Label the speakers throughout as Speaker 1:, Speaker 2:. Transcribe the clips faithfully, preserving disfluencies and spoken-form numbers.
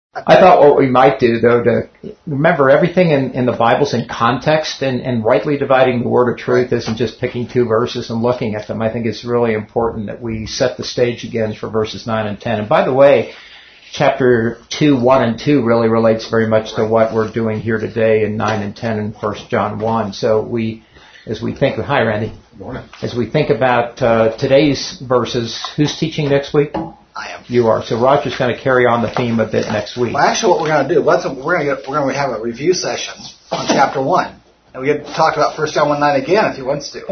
Speaker 1: I thought what we might do, though, to remember everything in, in the Bible's in context, and, and rightly dividing the word of truth isn't just picking two verses and looking at them. I think it's really important that we set the stage again for verses nine and ten. And by the way, chapter two, one and two really relates very much to what we're doing here today in nine and ten in First John one. So we, as we think, hi Randy.
Speaker 2: Good morning. As
Speaker 1: we think about uh, today's verses, who's teaching next week?
Speaker 2: I am.
Speaker 1: You are. So Roger's going to carry on the theme a bit next week.
Speaker 2: Well, actually, what we're going to do, let's, we're going to get, we're going to have a review session on chapter one, and we get to talk about First John one nine again if he wants to.
Speaker 1: So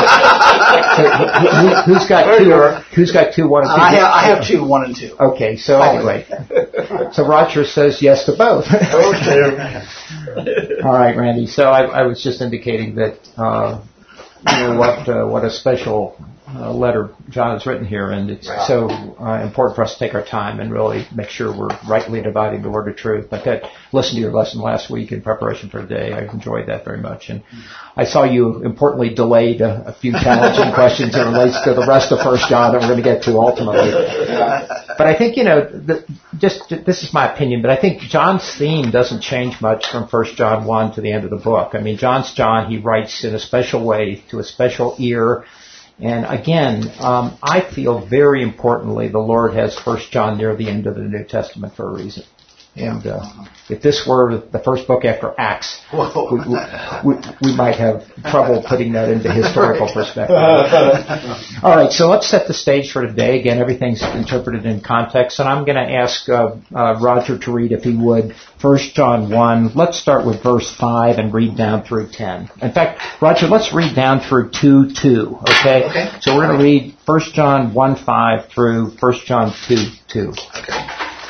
Speaker 1: who, who's got two? Who's got two? One and two.
Speaker 2: I have, I have two, one and two.
Speaker 1: Okay. So anyway, so Roger says yes to both.
Speaker 2: Okay.
Speaker 1: All right, Randy. So I, I was just indicating that uh, you know what uh, what a special Uh, letter John has written here, and it's wow. so uh, important for us to take our time and really make sure we're rightly dividing the word of truth. Like I listened to your lesson last week in preparation for today. I enjoyed that very much, and I saw you importantly delayed a, a few challenging questions that relates to the rest of First John that we're going to get to ultimately. But I think, you know, the, just this is my opinion, but I think John's theme doesn't change much from First John one to the end of the book. I mean, John's John. He writes in a special way to a special ear. And again, um, I feel very importantly the Lord has First John near the end of the New Testament for a reason. And uh, if this were the first book after Acts, we, we, we might have trouble putting that into historical perspective. All right, so let's set the stage for today. Again, everything's interpreted in context, and I'm going to ask uh, uh, Roger to read, if he would, First John one. Let's start with verse five and read down through ten. In fact, Roger, let's read down through two two, okay?
Speaker 2: Okay.
Speaker 1: So we're going to read First John one five through First John two two.
Speaker 2: Okay.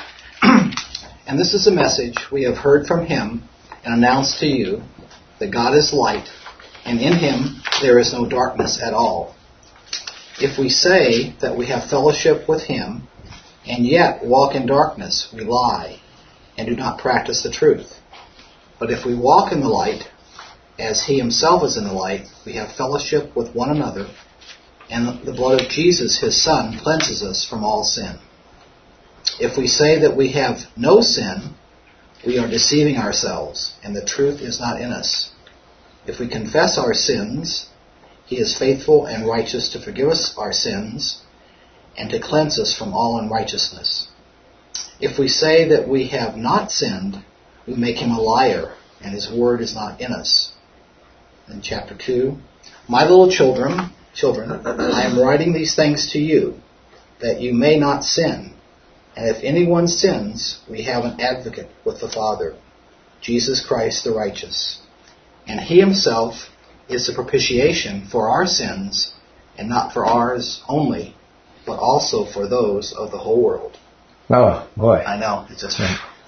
Speaker 2: And this is a message we have heard from him and announced to you, that God is light, and in him there is no darkness at all. If we say that we have fellowship with him, and yet walk in darkness, we lie, and do not practice the truth. But if we walk in the light, as he himself is in the light, we have fellowship with one another, and the blood of Jesus, his Son, cleanses us from all sin. If we say that we have no sin, we are deceiving ourselves, and the truth is not in us. If we confess our sins, he is faithful and righteous to forgive us our sins and to cleanse us from all unrighteousness. If we say that we have not sinned, we make him a liar, and his word is not in us. In chapter two, my little children, children, I am writing these things to you, that you may not sin. And if anyone sins, we have an advocate with the Father, Jesus Christ the righteous. And he himself is the propitiation for our sins, and not for ours only, but also for those of the whole world.
Speaker 1: Oh, boy.
Speaker 2: I know. It's just...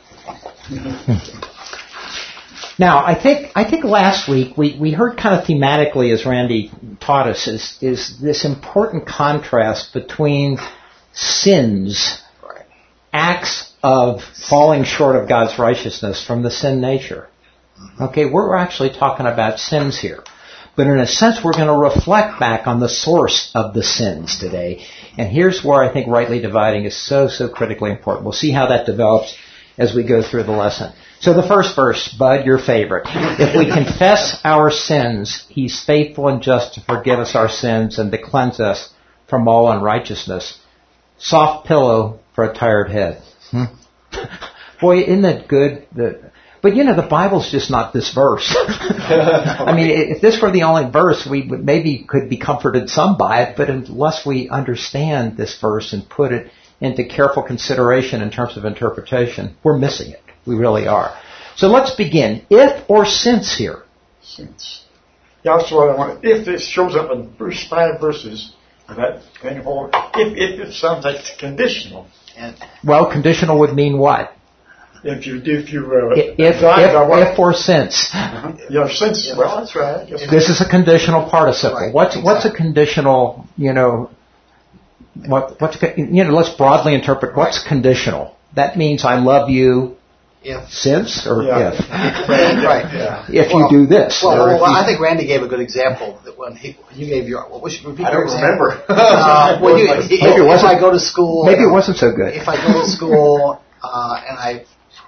Speaker 1: Now, I think I think last week we, we heard kind of thematically, as Randy taught us, is, is this important contrast between sins, acts of falling short of God's righteousness, from the sin nature. Okay, we're actually talking about sins here. But in a sense, we're going to reflect back on the source of the sins today. And here's where I think rightly dividing is so, so critically important. We'll see how that develops as we go through the lesson. So the first verse, Bud, your favorite. If we confess our sins, he's faithful and just to forgive us our sins and to cleanse us from all unrighteousness. Soft pillow for a tired head. Hmm? Boy, isn't that good? The, but you know, the Bible's just not this verse. I mean, if this were the only verse, we would maybe could be comforted some by it, but unless we understand this verse and put it into careful consideration in terms of interpretation, we're missing it. We really are. So let's begin. If or since here?
Speaker 3: Since. Yeah, that's what I want. If this shows up in verse five verses, that thing forward, if, if it sounds like it's conditional.
Speaker 2: And
Speaker 1: well, conditional would mean what?
Speaker 3: If you do, if you uh,
Speaker 1: if, if, if, if or since.
Speaker 3: Uh-huh. Yeah, since. Yeah, well, that's right. Yes.
Speaker 1: This is a conditional participle.
Speaker 2: Right.
Speaker 1: What's
Speaker 2: Exactly.
Speaker 1: what's a conditional? You know, what what's you know? Let's broadly interpret what's
Speaker 2: Right.
Speaker 1: conditional. That means I love you.
Speaker 2: If.
Speaker 1: Since or
Speaker 3: Yeah.
Speaker 1: if?
Speaker 2: Right. right.
Speaker 3: Yeah.
Speaker 1: If
Speaker 2: Well,
Speaker 1: you do this.
Speaker 2: Well,
Speaker 1: or
Speaker 2: well,
Speaker 1: if
Speaker 2: well
Speaker 1: you,
Speaker 2: I think Randy gave a good example that when he when you gave your what was your repeat
Speaker 3: I
Speaker 2: your
Speaker 3: don't
Speaker 2: example?
Speaker 3: remember.
Speaker 2: Uh, when you,
Speaker 1: Maybe it
Speaker 2: if
Speaker 1: wasn't-
Speaker 2: I go to school,
Speaker 1: maybe it wasn't so good.
Speaker 2: If I go to school uh, and I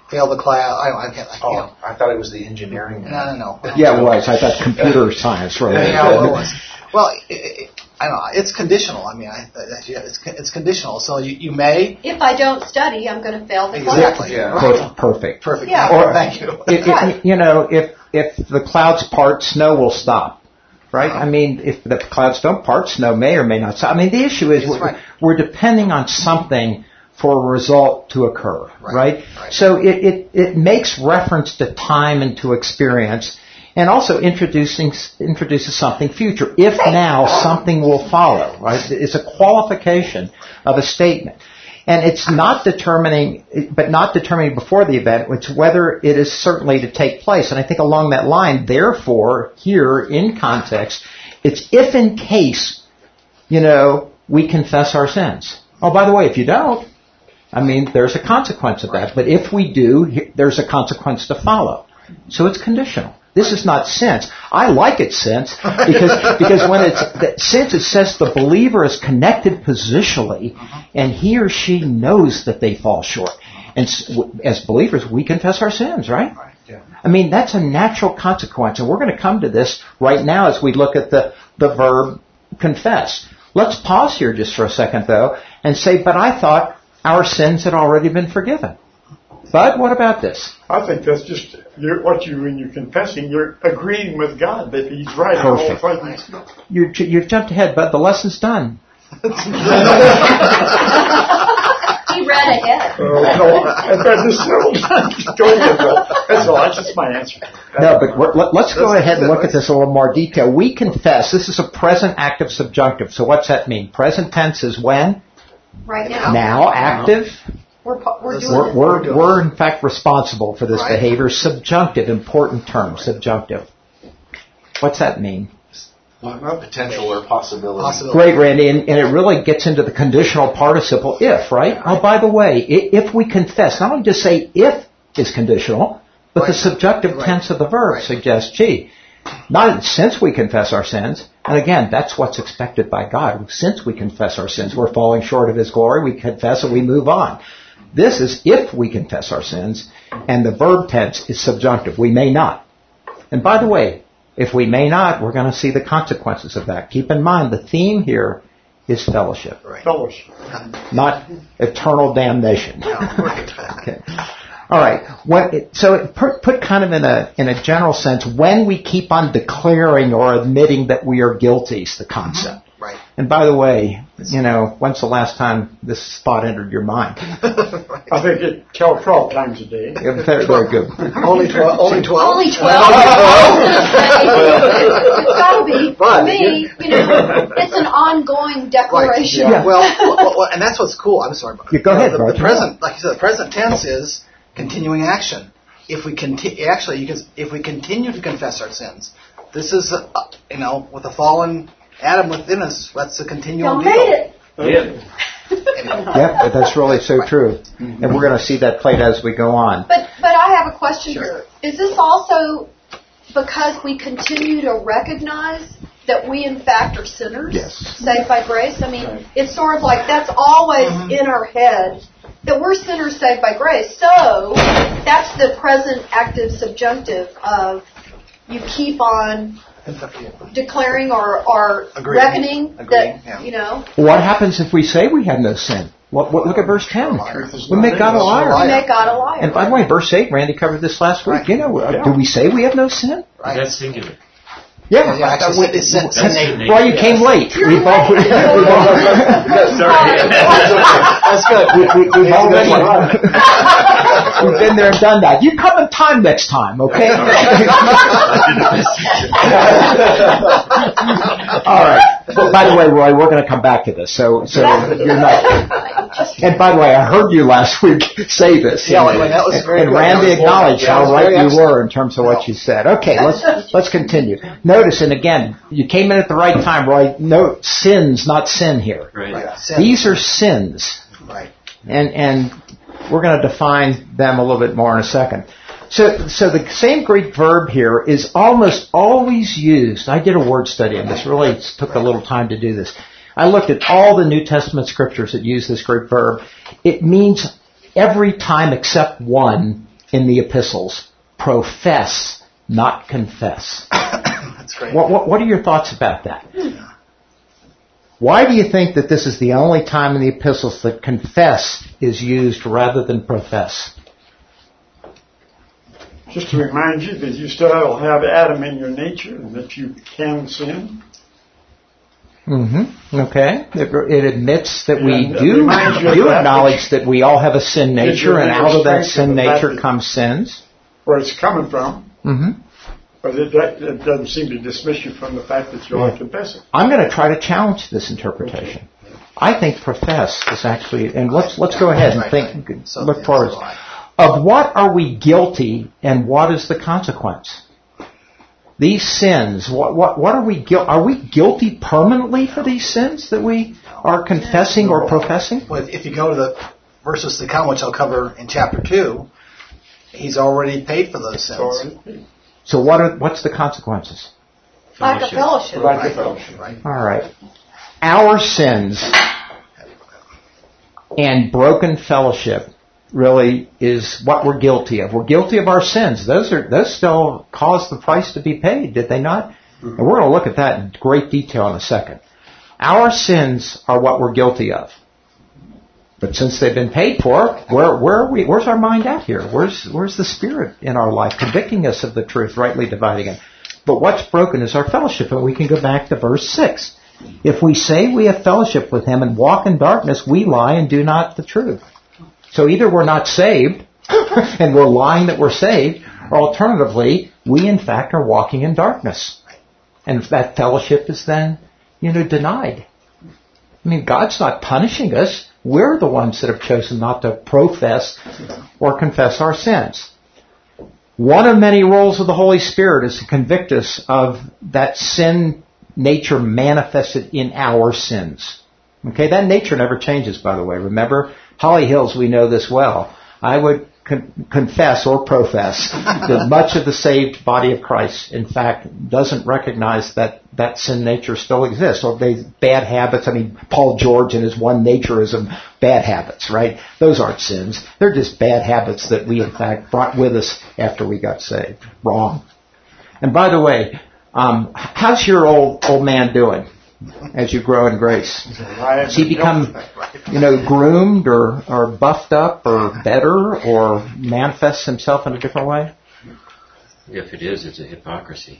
Speaker 2: fail the class. I, I can't. I can't.
Speaker 4: Oh, I thought it was the engineering.
Speaker 2: No, no, no.
Speaker 1: Yeah, it was. I thought computer science related.
Speaker 2: Yeah, well, it was. Well, it, it, I don't know. It's conditional. I mean, I, yeah, it's it's conditional. So you, you may.
Speaker 5: If I don't study, I'm going to fail the class.
Speaker 2: Exactly.
Speaker 4: Yeah.
Speaker 2: Right.
Speaker 1: Perfect.
Speaker 2: Perfect.
Speaker 5: Yeah.
Speaker 1: Or,
Speaker 2: Thank you.
Speaker 1: It, it, you know, if if the clouds part, snow will stop. Right? I mean, if the clouds don't part, snow may or may not stop. I mean, the issue is we're,
Speaker 2: right.
Speaker 1: we're depending on something for a result to occur, right?
Speaker 2: Right. right.
Speaker 1: So it, it, it makes reference to time and to experience, and also introducing introduces something future. If now, something will follow, right? It's a qualification of a statement. And it's not determining, but not determining before the event, it's whether it is certainly to take place. And I think along that line, therefore, here in context, it's if in case, you know, we confess our sins. Oh, by the way, if you don't, I mean, there's a consequence of that. But if we do, there's a consequence to follow. So it's conditional. This is not since. I like it since because because when it's that since it says the believer is connected positionally, and he or she knows that they fall short. And as believers, we confess our sins, right? I mean, that's a natural consequence, and we're going to come to this right now as we look at the the verb confess. Let's pause here just for a second, though, and say, but I thought our sins had already been forgiven. Bud, what about this?
Speaker 3: I think that's just you're, what you, when you're confessing, you're agreeing with God that He's right.
Speaker 1: Perfect.
Speaker 3: All
Speaker 1: you, you've jumped ahead, Bud. The lesson's done.
Speaker 5: He read ahead.
Speaker 3: Uh, no, I just settled. Go ahead, Bill. That's all. That's just my answer.
Speaker 1: No, but we're, let, let's go ahead and look at this in a little more detail. We confess. This is a present active subjunctive. So what's that mean? Present tense is when?
Speaker 5: Right now.
Speaker 1: Now, active.
Speaker 5: We're, we're doing
Speaker 1: We're,
Speaker 5: it.
Speaker 1: we're, we're in fact responsible for this
Speaker 2: Right.
Speaker 1: behavior. Subjunctive, important term, subjunctive. What's that mean?
Speaker 4: Potential or possibility.
Speaker 2: Possibility.
Speaker 1: Great, Randy, and, and it really gets into the conditional participle if, right? Oh, by the way, if we confess, not only just say if is conditional, but
Speaker 2: Right.
Speaker 1: the subjunctive
Speaker 2: Right.
Speaker 1: tense of the verb
Speaker 2: Right.
Speaker 1: suggests, gee, not since we confess our sins, and again, that's what's expected by God. Since we confess our sins, we're falling short of His glory, we confess and we move on. This is if we confess our sins, and the verb tense is subjunctive. We may not. And by the way, if we may not, we're going to see the consequences of that. Keep in mind, the theme here is fellowship,
Speaker 2: Right.
Speaker 3: Fellowship.
Speaker 1: not eternal damnation.
Speaker 2: Right.
Speaker 1: Okay. All right. What it, so it put, put kind of in a in a general sense, when we keep on declaring or admitting that we are guilty is the concept.
Speaker 2: Right.
Speaker 1: And by the way, you know, when's the last time this thought entered your mind?
Speaker 2: Right.
Speaker 3: I think it tell twelve times a day.
Speaker 1: Yeah, very, very good.
Speaker 2: Only twelve. Only twelve.
Speaker 5: Only twelve. It's got to be. For
Speaker 2: But-
Speaker 5: me, you know, it's an ongoing declaration.
Speaker 2: Right. Yeah. Well, well, well, and that's what's cool. I'm sorry.
Speaker 1: Yeah, go ahead,
Speaker 2: The, the
Speaker 1: Roger.
Speaker 2: present, like you said, the present tense is continuing action. If we continue, actually, you can, if we continue to confess our sins, this is, uh, you know, with the fallen Adam within us, that's a continual
Speaker 5: Y'all
Speaker 2: deal.
Speaker 5: made it.
Speaker 1: Yeah, that's really so true. And we're going to see that played as we go on.
Speaker 5: But but I have a question
Speaker 2: Sure.
Speaker 5: here. Is this also because we continue to recognize that we in fact are sinners,
Speaker 1: Yes.
Speaker 5: saved by grace? I mean, it's sort of like that's always
Speaker 2: Mm-hmm.
Speaker 5: in our head that we're sinners saved by grace. So that's the present active subjunctive of you keep on declaring or, or
Speaker 2: Agreeing.
Speaker 5: reckoning
Speaker 2: Agreeing,
Speaker 5: that,
Speaker 2: yeah.
Speaker 5: you know,
Speaker 1: What happens if we say we have no sin? What, what, look at verse ten.
Speaker 2: Liars.
Speaker 1: We make God a liar.
Speaker 5: we make God a liar.
Speaker 1: And by the way, verse eight, Randy covered this last week.
Speaker 2: Right.
Speaker 1: You know, uh,
Speaker 3: Yeah.
Speaker 1: do we say we have no sin?
Speaker 2: Right.
Speaker 6: That's singular.
Speaker 1: Yeah.
Speaker 2: Yeah, actually,
Speaker 1: we-
Speaker 2: it's- it's-
Speaker 1: that's
Speaker 6: it's-
Speaker 1: why you came late.
Speaker 5: You're
Speaker 1: We've all-
Speaker 5: late.
Speaker 1: we've all-
Speaker 6: Sorry.
Speaker 2: That's good.
Speaker 1: we- we- we've
Speaker 2: That's a good
Speaker 1: already
Speaker 2: one.
Speaker 1: we've been there and done that. You come in time next time, okay? All right. By the way, Roy, we're going to come back to this. So, so you're not. And by the way, I heard you last week say this.
Speaker 2: Yeah,
Speaker 1: and,
Speaker 2: well, that was very
Speaker 1: and
Speaker 2: good.
Speaker 1: Randy
Speaker 2: That was-
Speaker 1: acknowledged
Speaker 2: yeah, that
Speaker 1: how
Speaker 2: was
Speaker 1: right
Speaker 2: very
Speaker 1: you
Speaker 2: excellent.
Speaker 1: were in terms of what you said. Okay, let's let's continue. Notice, and again, you came in at the right time, Roy. No sins, not sin here.
Speaker 6: Right.
Speaker 2: Right. Sin.
Speaker 1: These are sins.
Speaker 2: Right.
Speaker 1: And and we're going to define them a little bit more in a second. So so the same Greek verb here is almost always used. I did a word study on this. Really took a little time to do this. I looked at all the New Testament scriptures that use this Greek verb. It means every time except one, in the epistles, profess, not confess.
Speaker 2: That's great.
Speaker 1: What, what, what are your thoughts about that? Why do you think that this is the only time in the epistles that confess is used rather than profess?
Speaker 3: Just to remind you that you still have Adam in your nature and that you can sin.
Speaker 1: Mm-hmm. Okay. It, it admits that we
Speaker 3: And it
Speaker 1: do,
Speaker 3: reminds you of
Speaker 1: do
Speaker 3: that
Speaker 1: acknowledge
Speaker 3: which-
Speaker 1: that we all have a sin
Speaker 3: Gives you
Speaker 1: nature, and
Speaker 3: a
Speaker 1: out of that
Speaker 3: strength
Speaker 1: sin
Speaker 3: of the fact
Speaker 1: nature
Speaker 3: that-
Speaker 1: comes sins.
Speaker 3: Where it's coming from,
Speaker 1: Mm-hmm.
Speaker 3: but it, that, it doesn't seem to dismiss you from the fact that you
Speaker 1: Yeah.
Speaker 3: are confessing.
Speaker 1: I'm going to try to challenge this interpretation. I think profess is actually, and let's let's go ahead and
Speaker 2: Right,
Speaker 1: think,
Speaker 2: right. So,
Speaker 1: look
Speaker 2: yeah,
Speaker 1: forward.
Speaker 2: so I-
Speaker 1: Of what are we guilty, and what is the consequence? These sins, what what what are we guilty? Are we guilty permanently for these sins that we are confessing or professing?
Speaker 2: Well, if you go to the verses to come, which I'll cover in chapter two, he's already paid for those sins.
Speaker 3: Sorry.
Speaker 1: So what are what's the consequences?
Speaker 5: Lack of fellowship.
Speaker 3: Like the fellowship.
Speaker 2: Right.
Speaker 1: All right, our sins and broken fellowship really is what we're guilty of. We're guilty of our sins. Those are those still cause the price to be paid, did they not? And we're going to look at that in great detail in a second. Our sins are what we're guilty of. But since they've been paid for, where where are we? Where's our mind at here? Where's where's the Spirit in our life convicting us of the truth, rightly dividing it? But what's broken is our fellowship, and we can go back to verse six. If we say we have fellowship with Him and walk in darkness, we lie and do not the truth. So either we're not saved, and we're lying that we're saved, or alternatively, we in fact are walking in darkness. And that fellowship is then, you know, denied. I mean, God's not punishing us. We're the ones that have chosen not to profess or confess our sins. One of many roles of the Holy Spirit is to convict us of that sin nature manifested in our sins. Okay, that nature never changes, by the way. Remember, Holly Hills, we know this well. I would con- confess or profess that much of the saved body of Christ, in fact, doesn't recognize that that sin nature still exists. Or they bad habits. I mean, Paul George and his one naturism, bad habits, right? Those aren't sins. They're just bad habits that we, in fact, brought with us after we got saved. Wrong. And by the way, um, how's your old old man doing as you grow in grace? Has he become, you know, groomed or, or buffed up or better or manifests himself in a different way?
Speaker 6: If it is, it's a hypocrisy.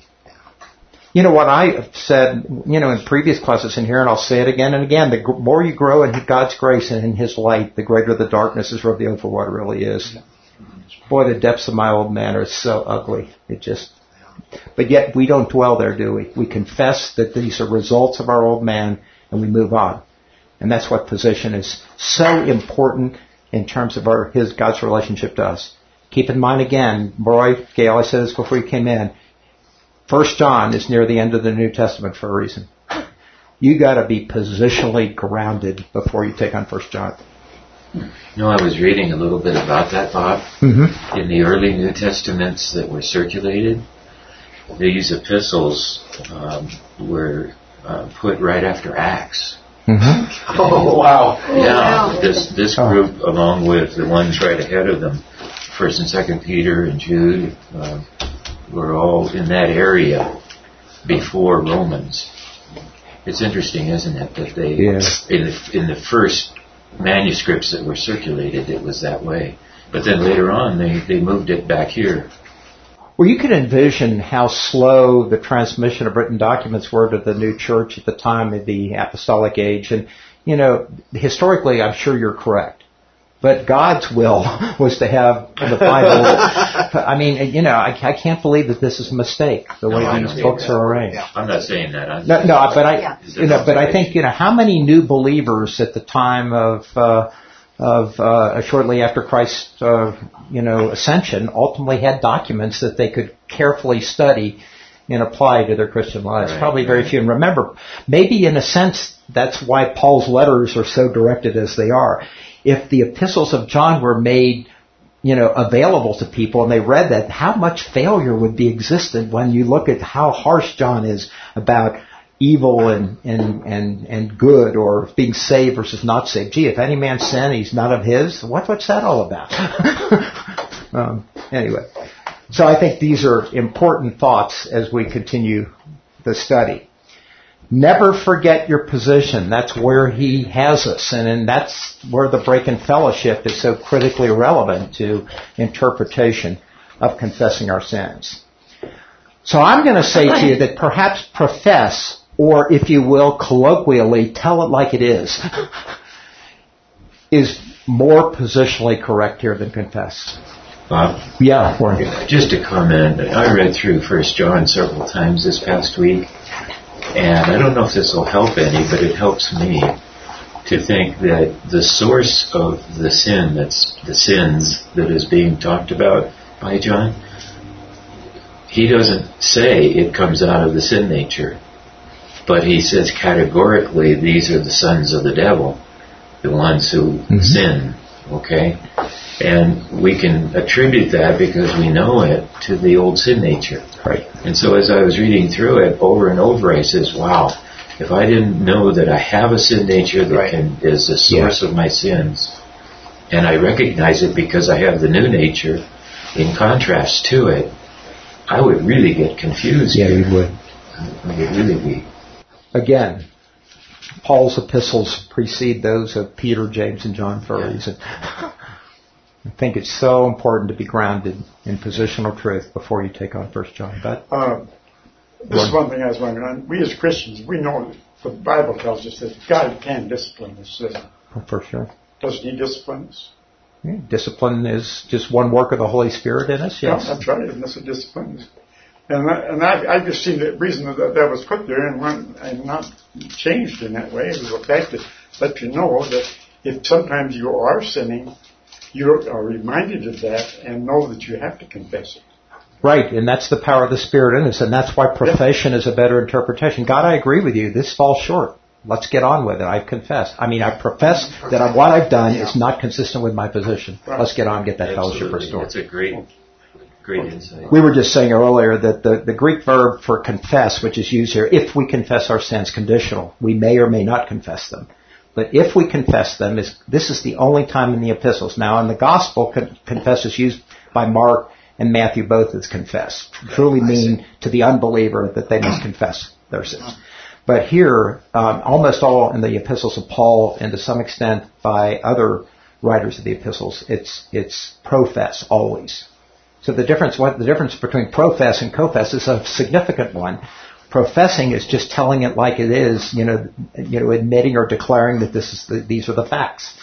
Speaker 1: You know what I have said, you know, in previous classes in here, and I'll say it again and again, the gr- more you grow in God's grace and in His light, the greater the darkness is revealed for what it really is. Boy, the depths of my old man are so ugly. It just... But yet we don't dwell there, do we? We confess that these are results of our old man, and we move on. And that's what position is so important in terms of our His God's relationship to us. Keep in mind again, Roy, Gail, I said this before you came in, First John is near the end of the New Testament for a reason. You got to be positionally grounded before you take on First John.
Speaker 6: You know, I was reading a little bit about that, Bob.
Speaker 1: Mm-hmm.
Speaker 6: In the early New Testaments that were circulated, these epistles um, were uh, put right after Acts.
Speaker 1: Mm-hmm.
Speaker 2: Oh, wow.
Speaker 6: Yeah,
Speaker 5: wow.
Speaker 6: this this group, along with the ones right ahead of them, First and Second Peter and Jude, uh, were all in that area before Romans. It's interesting, isn't it, that they
Speaker 1: Yeah.
Speaker 6: in the in the first manuscripts that were circulated, it was that way, but then later on they they moved it back here.
Speaker 1: Well, you can envision how slow the transmission of written documents were to the new church at the time of the apostolic age. And, you know, historically, I'm sure you're correct. But God's will was to have the Bible. I mean, you know, I, I can't believe that this is a mistake, the way
Speaker 6: No, I
Speaker 1: these
Speaker 6: don't.
Speaker 1: books are arranged.
Speaker 2: Yeah.
Speaker 6: I'm not saying that. I'm
Speaker 1: No, no, but I,
Speaker 5: Yeah.
Speaker 6: Is
Speaker 1: you know, but I think, you know, how many new believers at the time of, uh, of, uh, shortly after Christ's, uh, you know, ascension ultimately had documents that they could carefully study and apply to their Christian lives.
Speaker 6: Right,
Speaker 1: Probably very
Speaker 6: right.
Speaker 1: few. And remember, maybe in a sense, that's why Paul's letters are so directed as they are. If the epistles of John were made, you know, available to people and they read that, how much failure would be existent when you look at how harsh John is about evil and, and, and, and good, or being saved versus not saved. Gee, if any man sin, he's not of his. What, what's that all about? um, anyway, so I think these are important thoughts as we continue the study. Never forget your position. That's where he has us, and, and that's where the break in fellowship is so critically relevant to interpretation of confessing our sins. So I'm going to say to you that perhaps profess, or if you will, colloquially, tell it like it is, is more positionally correct here than confess.
Speaker 6: Bob?
Speaker 1: Yeah, Warren.
Speaker 6: Just a comment. I read through First John several times this past week, and I don't know if this will help any, but it helps me to think that the source of the sin, that's the sins that is being talked about by John, he doesn't say it comes out of the sin nature, but he says categorically these are the sons of the devil, the ones who mm-hmm. sin, okay? And we can attribute that because we know it to the old sin nature.
Speaker 1: Right.
Speaker 6: And so as I was reading through it over and over, I says, wow, if I didn't know that I have a sin nature that right. can, is the source yeah. of my sins, and I recognize it because I have the new nature in contrast to it, I would really get confused.
Speaker 1: Yeah, you would.
Speaker 6: I would really be.
Speaker 1: Again, Paul's epistles precede those of Peter, James, and John for a
Speaker 6: yeah.
Speaker 1: reason. I think it's so important to be grounded in positional truth before you take on First John. But
Speaker 3: uh, this is one thing I was wondering. We as Christians, we know the Bible tells us that God can discipline us.
Speaker 1: Oh, for sure.
Speaker 3: Doesn't He discipline us?
Speaker 1: Yeah, discipline is just one work of the Holy Spirit in us. Yes,
Speaker 3: yeah, that's right. And that's what discipline is. And I, and I, I just seen the reason that that was put there and, one, and not changed in that way. It was a fact to let you know that if sometimes you are sinning, you are reminded of that and know that you have to confess it.
Speaker 1: Right, and that's the power of the Spirit in us, and that's why profession yeah. is a better interpretation. God, I agree with you. This falls short. Let's get on with it. I confess. I mean, I profess that what I've done yeah. is not consistent with my position. Right. Let's get on and get that
Speaker 6: Absolutely.
Speaker 1: fellowship restored.
Speaker 6: That's a great, great insight.
Speaker 1: We were just saying earlier that the, the Greek verb for confess, which is used here, if we confess our sins, conditional. We may or may not confess them. But if we confess them, is this is the only time in the epistles. Now, in the gospel, con- confess is used by Mark and Matthew both as confess. Truly mean to the unbeliever that they must confess their sins. But here, um, almost all in the epistles of Paul, and to some extent by other writers of the epistles, it's it's profess always. So the difference, what the difference between profess and confess is a significant one. Professing is just telling it like it is, you know, you know, admitting or declaring that this is the, these are the facts.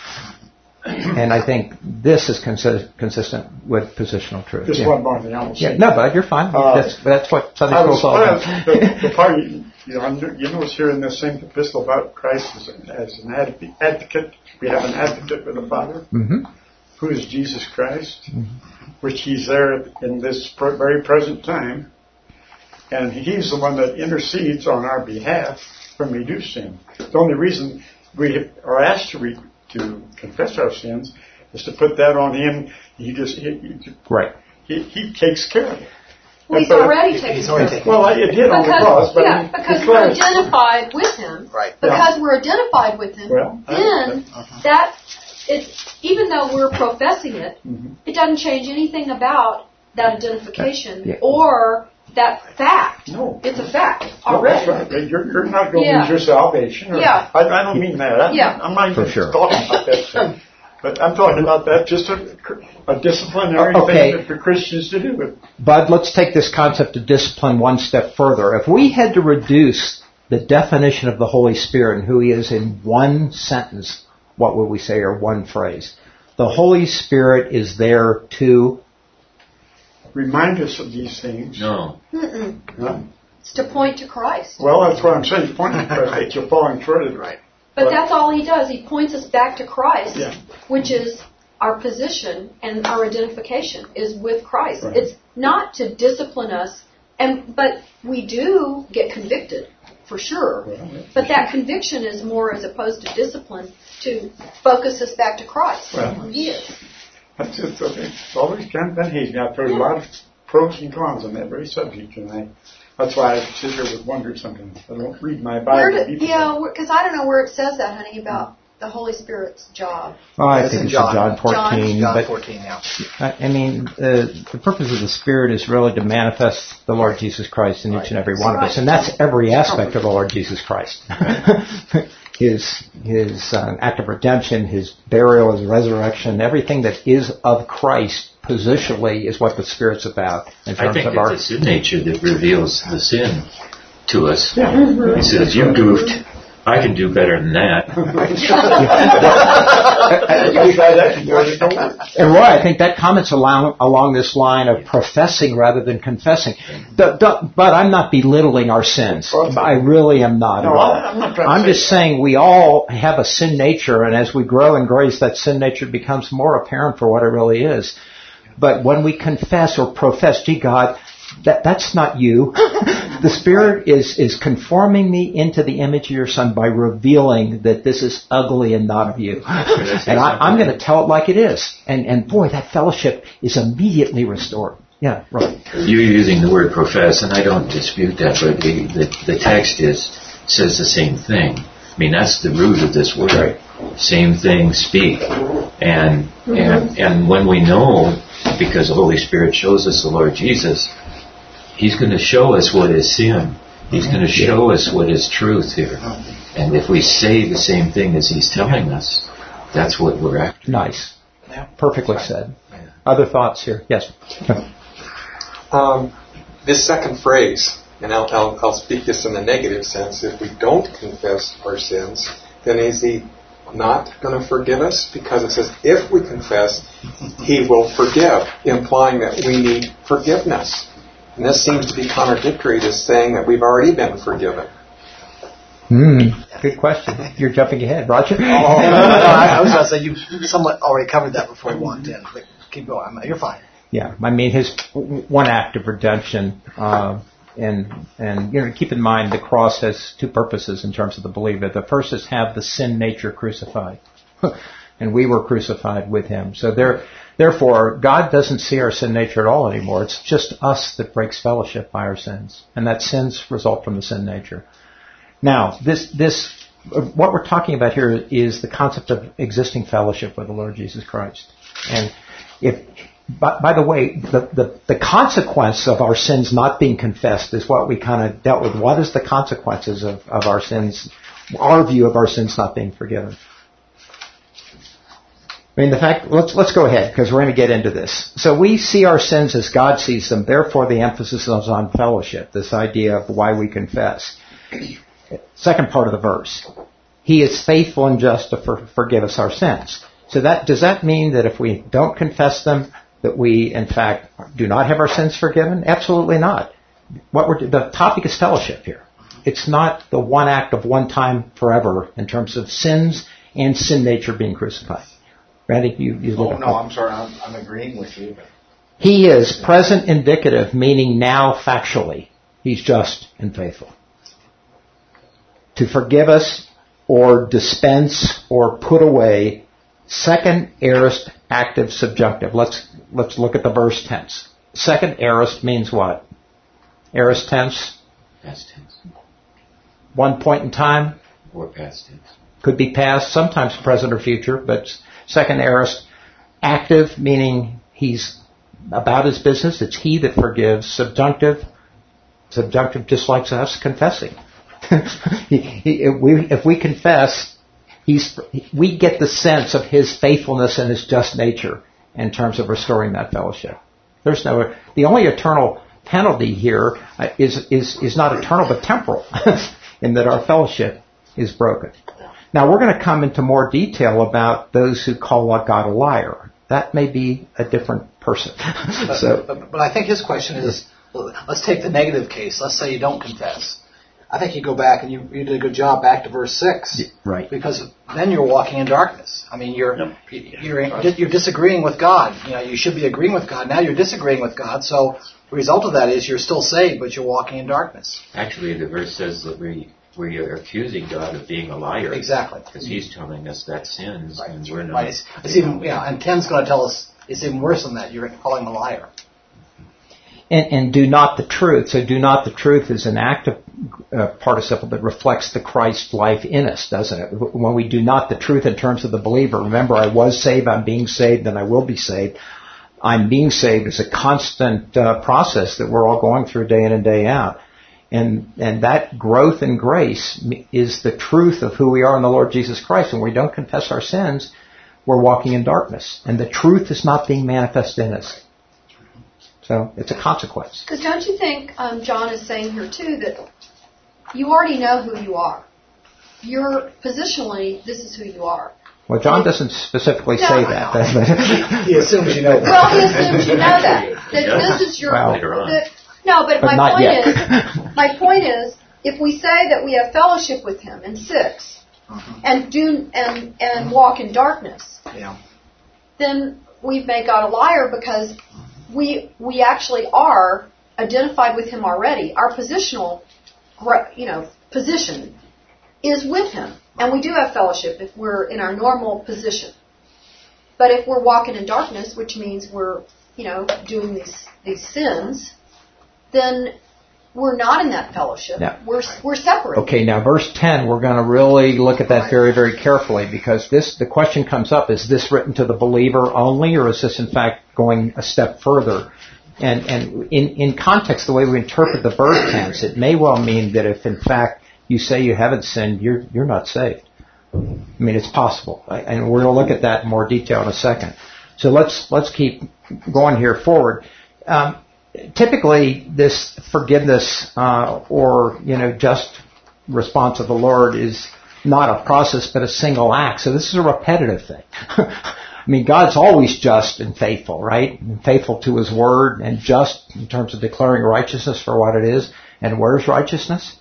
Speaker 1: And I think this is consi- consistent with positional truth.
Speaker 3: Just
Speaker 1: yeah.
Speaker 3: one more thing I will say.
Speaker 1: Yeah, no, bud, you're fine.
Speaker 3: Uh,
Speaker 1: that's that's what Sunday school's all about.
Speaker 3: The, the part you, you know, you notice here in this same epistle about Christ as an, as an advocate. We have an advocate with the Father,
Speaker 1: mm-hmm.
Speaker 3: who is Jesus Christ, mm-hmm. which He's there in this very present time. And He's the one that intercedes on our behalf when we do sin. The only reason we are asked to, re, to confess our sins is to put that on Him. He just he, he,
Speaker 1: right.
Speaker 3: He, he takes care of it.
Speaker 5: Well, He's but, already taken care of it.
Speaker 3: Well, it did on the cross, but
Speaker 5: yeah, because we're identified with Him.
Speaker 2: Right.
Speaker 5: Because
Speaker 3: yeah.
Speaker 5: we're identified with Him.
Speaker 3: Well,
Speaker 5: then uh-huh. that it's even though we're professing it,
Speaker 3: mm-hmm.
Speaker 5: it doesn't change anything about that identification
Speaker 1: yeah.
Speaker 5: or that fact.
Speaker 3: No.
Speaker 5: It's a fact
Speaker 3: no,
Speaker 5: already.
Speaker 3: That's right. You're, you're not going to
Speaker 5: yeah.
Speaker 3: lose your salvation. Or,
Speaker 5: yeah.
Speaker 3: I, I don't mean that. I'm,
Speaker 5: yeah.
Speaker 3: I'm not
Speaker 1: For
Speaker 3: even
Speaker 1: sure.
Speaker 3: talking about that. But I'm talking about that just a, a disciplinary
Speaker 1: okay.
Speaker 3: thing for Christians to do.
Speaker 1: Bud, let's take this concept of discipline one step further. If we had to reduce the definition of the Holy Spirit and who He is in one sentence, what would we say, or one phrase? The Holy Spirit is there to
Speaker 3: remind us of these things.
Speaker 6: No.
Speaker 5: Mm-mm.
Speaker 3: Huh?
Speaker 5: It's to point to Christ.
Speaker 3: Well, that's what I'm saying. Pointing to Christ, that you're falling short of it.
Speaker 2: Right.
Speaker 5: But,
Speaker 3: but
Speaker 5: that's all He does. He points us back to Christ,
Speaker 3: yeah.
Speaker 5: which is our position and our identification is with Christ.
Speaker 3: Right.
Speaker 5: It's not to discipline us, and but we do get convicted, for sure.
Speaker 3: Well,
Speaker 5: but that conviction is more as opposed to discipline to focus us back to Christ.
Speaker 3: Well,
Speaker 5: who He is.
Speaker 3: That's just, it's always kind of been He's got there's
Speaker 5: yeah.
Speaker 3: a lot of pros and cons on that very subject, and I, that's why I sit here with wonder sometimes. I don't read my Bible.
Speaker 5: Where do, yeah, because I don't know where it says that, honey, about the Holy Spirit's job?
Speaker 1: Well, I
Speaker 2: That's
Speaker 1: think
Speaker 2: in
Speaker 1: it's
Speaker 2: John.
Speaker 1: in John fourteen.
Speaker 2: John
Speaker 1: but
Speaker 2: fourteen, yeah.
Speaker 1: I I mean, uh, the purpose of the Spirit is really to manifest the Lord Jesus Christ in each and every one of us, and that's every aspect of the Lord Jesus Christ. his his uh, act of redemption, His burial, His resurrection, everything that is of Christ positionally is what the Spirit's about in terms
Speaker 6: I think
Speaker 1: of
Speaker 6: it's
Speaker 1: our.
Speaker 6: the sin nature that reveals the sin to us.
Speaker 3: Yeah.
Speaker 6: He says, "You goofed. I can do better than that."
Speaker 1: And Roy, I think that comments along along this line of professing rather than confessing. The, the, but I'm not belittling our sins. I really am not
Speaker 3: No,
Speaker 1: at all.
Speaker 3: I'm not trying to
Speaker 1: I'm
Speaker 3: say
Speaker 1: just saying we all have a sin nature, and as we grow in grace, that sin nature becomes more apparent for what it really is. But when we confess or profess, gee, God, that that's not you. The Spirit is, is conforming me into the image of your Son by revealing that this is ugly and not of you. And I, I'm going to tell it like it is. And, and boy, that fellowship is immediately restored. Yeah, right.
Speaker 6: You're using the word profess, and I don't dispute that, but the, the, the text is says the same thing. I mean, that's the root of this word.
Speaker 1: Right.
Speaker 6: Same thing, speak. And, and, and when we know, because the Holy Spirit shows us the Lord Jesus, He's going to show us what is sin. He's going to show us what is truth here. And if we say the same thing as He's telling us, that's what we're after.
Speaker 1: Nice.
Speaker 2: Yeah.
Speaker 1: Perfectly said. Other thoughts here? Yes.
Speaker 7: Um, this second phrase, and I'll, I'll, I'll speak this in the negative sense, if we don't confess our sins, then is He not going to forgive us? Because it says, if we confess, He will forgive, implying that we need forgiveness. And this seems to be contradictory to saying that we've already been forgiven.
Speaker 1: Hmm. Good question. You're jumping ahead, Roger.
Speaker 2: Oh, no, no, no, I, I was going to say you somewhat already covered that before you walked in. But keep going. You're fine.
Speaker 1: Yeah, I mean, His one act of redemption, uh, and and you know, keep in mind the cross has two purposes in terms of the believer. The first is have the sin nature crucified, and we were crucified with Him. So there. Therefore, God doesn't see our sin nature at all anymore. It's just us that breaks fellowship by our sins. And that sins result from the sin nature. Now, this, this, what we're talking about here is the concept of existing fellowship with the Lord Jesus Christ. And if, by, by the way, the, the, the consequence of our sins not being confessed is what we kind of dealt with. What is the consequences of, of our sins, our view of our sins not being forgiven? I mean, the fact, let's, let's go ahead, because we're going to get into this. So we see our sins as God sees them, therefore the emphasis is on fellowship, this idea of why we confess. Second part of the verse. He is faithful and just to for, forgive us our sins. So that, does that mean that if we don't confess them, that we, in fact, do not have our sins forgiven? Absolutely not. What we're, the topic is fellowship here. It's not the one act of one time forever in terms of sins and sin nature being crucified. Randy, you, you
Speaker 4: Oh,
Speaker 1: look
Speaker 4: no, I'm sorry. I'm, I'm agreeing with you. But
Speaker 1: He is present indicative, meaning now factually. He's just and faithful. To forgive us or dispense or put away, second aorist active subjunctive. Let's let's look at the verse tense. Second aorist means what? Aorist tense?
Speaker 6: Past tense.
Speaker 1: One point in time?
Speaker 6: Or past tense.
Speaker 1: Could be past, sometimes present or future, but second aorist active, meaning he's about his business. It's he that forgives. Subjunctive, subjunctive just like us confessing. he, he, if, we, if we confess, he's, we get the sense of his faithfulness and his just nature in terms of restoring that fellowship. There's no, the only eternal penalty here is, is, is not eternal but temporal, in that our fellowship is broken. Now, we're going to come into more detail about those who call God a liar. That may be a different person.
Speaker 2: But,
Speaker 1: so,
Speaker 2: but, but I think his question is, let's take the negative case. Let's say you don't confess. I think you go back and you, you did a good job back to verse six.
Speaker 1: Right.
Speaker 2: Because then you're walking in darkness. I mean, you're
Speaker 6: Yep.
Speaker 2: you're you're disagreeing with God. You know, you should be agreeing with God. Now you're disagreeing with God. So the result of that is you're still saved, but you're walking in darkness.
Speaker 6: Actually, the verse says that we we are accusing God of being a liar.
Speaker 2: Exactly.
Speaker 6: Because He's telling us that sins,
Speaker 2: Right.
Speaker 6: and we're not.
Speaker 2: Right. It's, it's even yeah. And ten's going to tell us it's even worse than that. You're calling him a liar.
Speaker 1: And, and do not the truth. So do not the truth is an active uh, participle that reflects the Christ life in us, doesn't it? When we do not the truth in terms of the believer, remember I was saved, I'm being saved, and I will be saved. I'm being saved is a constant uh, process that we're all going through day in and day out. And and that growth in grace is the truth of who we are in the Lord Jesus Christ. When we don't confess our sins, we're walking in darkness. And the truth is not being manifested in us. So it's a consequence.
Speaker 5: Because don't you think um, John is saying here too that you already know who you are. You're positionally, this is who you are.
Speaker 1: Well, John doesn't specifically
Speaker 5: no,
Speaker 1: say that.
Speaker 2: He assumes you know that.
Speaker 5: Well, he assumes you know that. That this is your...
Speaker 1: Well,
Speaker 5: that, no, but,
Speaker 1: but
Speaker 5: my point
Speaker 1: yet.
Speaker 5: is, my point is, if we say that we have fellowship with him in six, mm-hmm. and do and and walk in darkness,
Speaker 2: yeah.
Speaker 5: then we've made God a liar because we we actually are identified with him already. Our positional, you know, position is with him, and we do have fellowship if we're in our normal position. But if we're walking in darkness, which means we're, you know, doing these these sins, then we're not in that fellowship.
Speaker 1: No.
Speaker 5: We're we're separate.
Speaker 1: Okay, now verse ten, we're going to really look at that very, very carefully because this the question comes up, is this written to the believer only, or is this in fact going a step further? And and in, in context, the way we interpret the verb tense, it may well mean that if in fact you say you haven't sinned, you're you're not saved. I mean, it's possible. And we're going to look at that in more detail in a second. So let's let's keep going here forward. Um, Typically, this forgiveness uh, or, you know, just response of the Lord is not a process but a single act. So this is a repetitive thing. I mean, God's always just and faithful, right? And faithful to His Word and just in terms of declaring righteousness for what it is. And where's righteousness?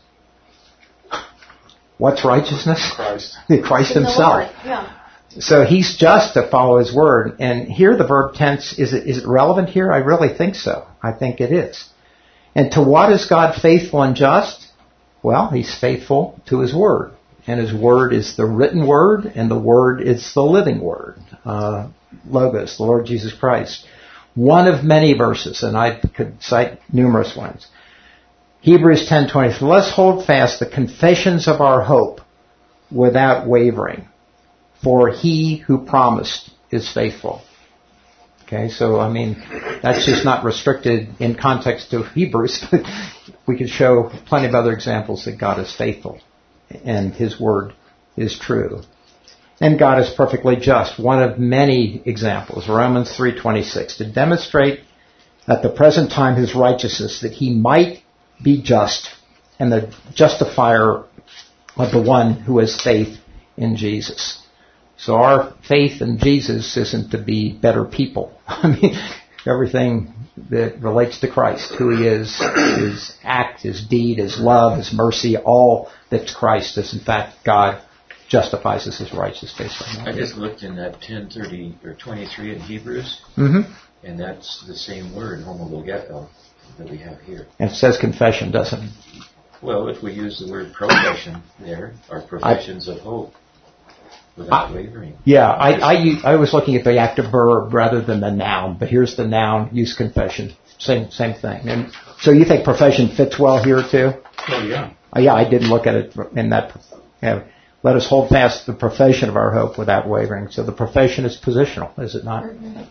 Speaker 1: What's righteousness?
Speaker 7: Christ.
Speaker 1: Christ Himself.
Speaker 5: Yeah.
Speaker 1: So He's just to follow His Word. And here the verb tense, is it, is it relevant here? I really think so. I think it is. And to what is God faithful and just? Well, He's faithful to His Word. And His Word is the written Word, and the Word is the living Word. Uh, Logos, the Lord Jesus Christ. One of many verses, and I could cite numerous ones. Hebrews ten twenty. Let's hold fast the confessions of our hope without wavering. For He who promised is faithful. Okay, so I mean, that's just not restricted in context to Hebrews, but we could show plenty of other examples that God is faithful and His Word is true. And God is perfectly just. One of many examples, Romans three twenty-six, to demonstrate at the present time His righteousness, that He might be just and the justifier of the one who has faith in Jesus. So our faith in Jesus isn't to be better people. I mean, everything that relates to Christ, who He is, His act, His deed, His love, His mercy, all that's Christ is in fact God justifies us as righteous based on that.
Speaker 6: I just looked in that ten thirty or twenty-three in Hebrews,
Speaker 1: Mm-hmm.
Speaker 6: and that's the same word, homologeo, that we have here.
Speaker 1: And it says confession, doesn't it?
Speaker 6: Well, if we use the word profession there, our professions I, of hope. Without wavering.
Speaker 1: Yeah, I, I, I was looking at the active verb rather than the noun, but here's the noun, use confession. Same same thing. And so you think profession fits well here too?
Speaker 6: Oh, yeah.
Speaker 1: Uh, yeah, I did look at it in that. Yeah, let us hold fast the profession of our hope without wavering. So the profession is positional, is it not? Mm-hmm.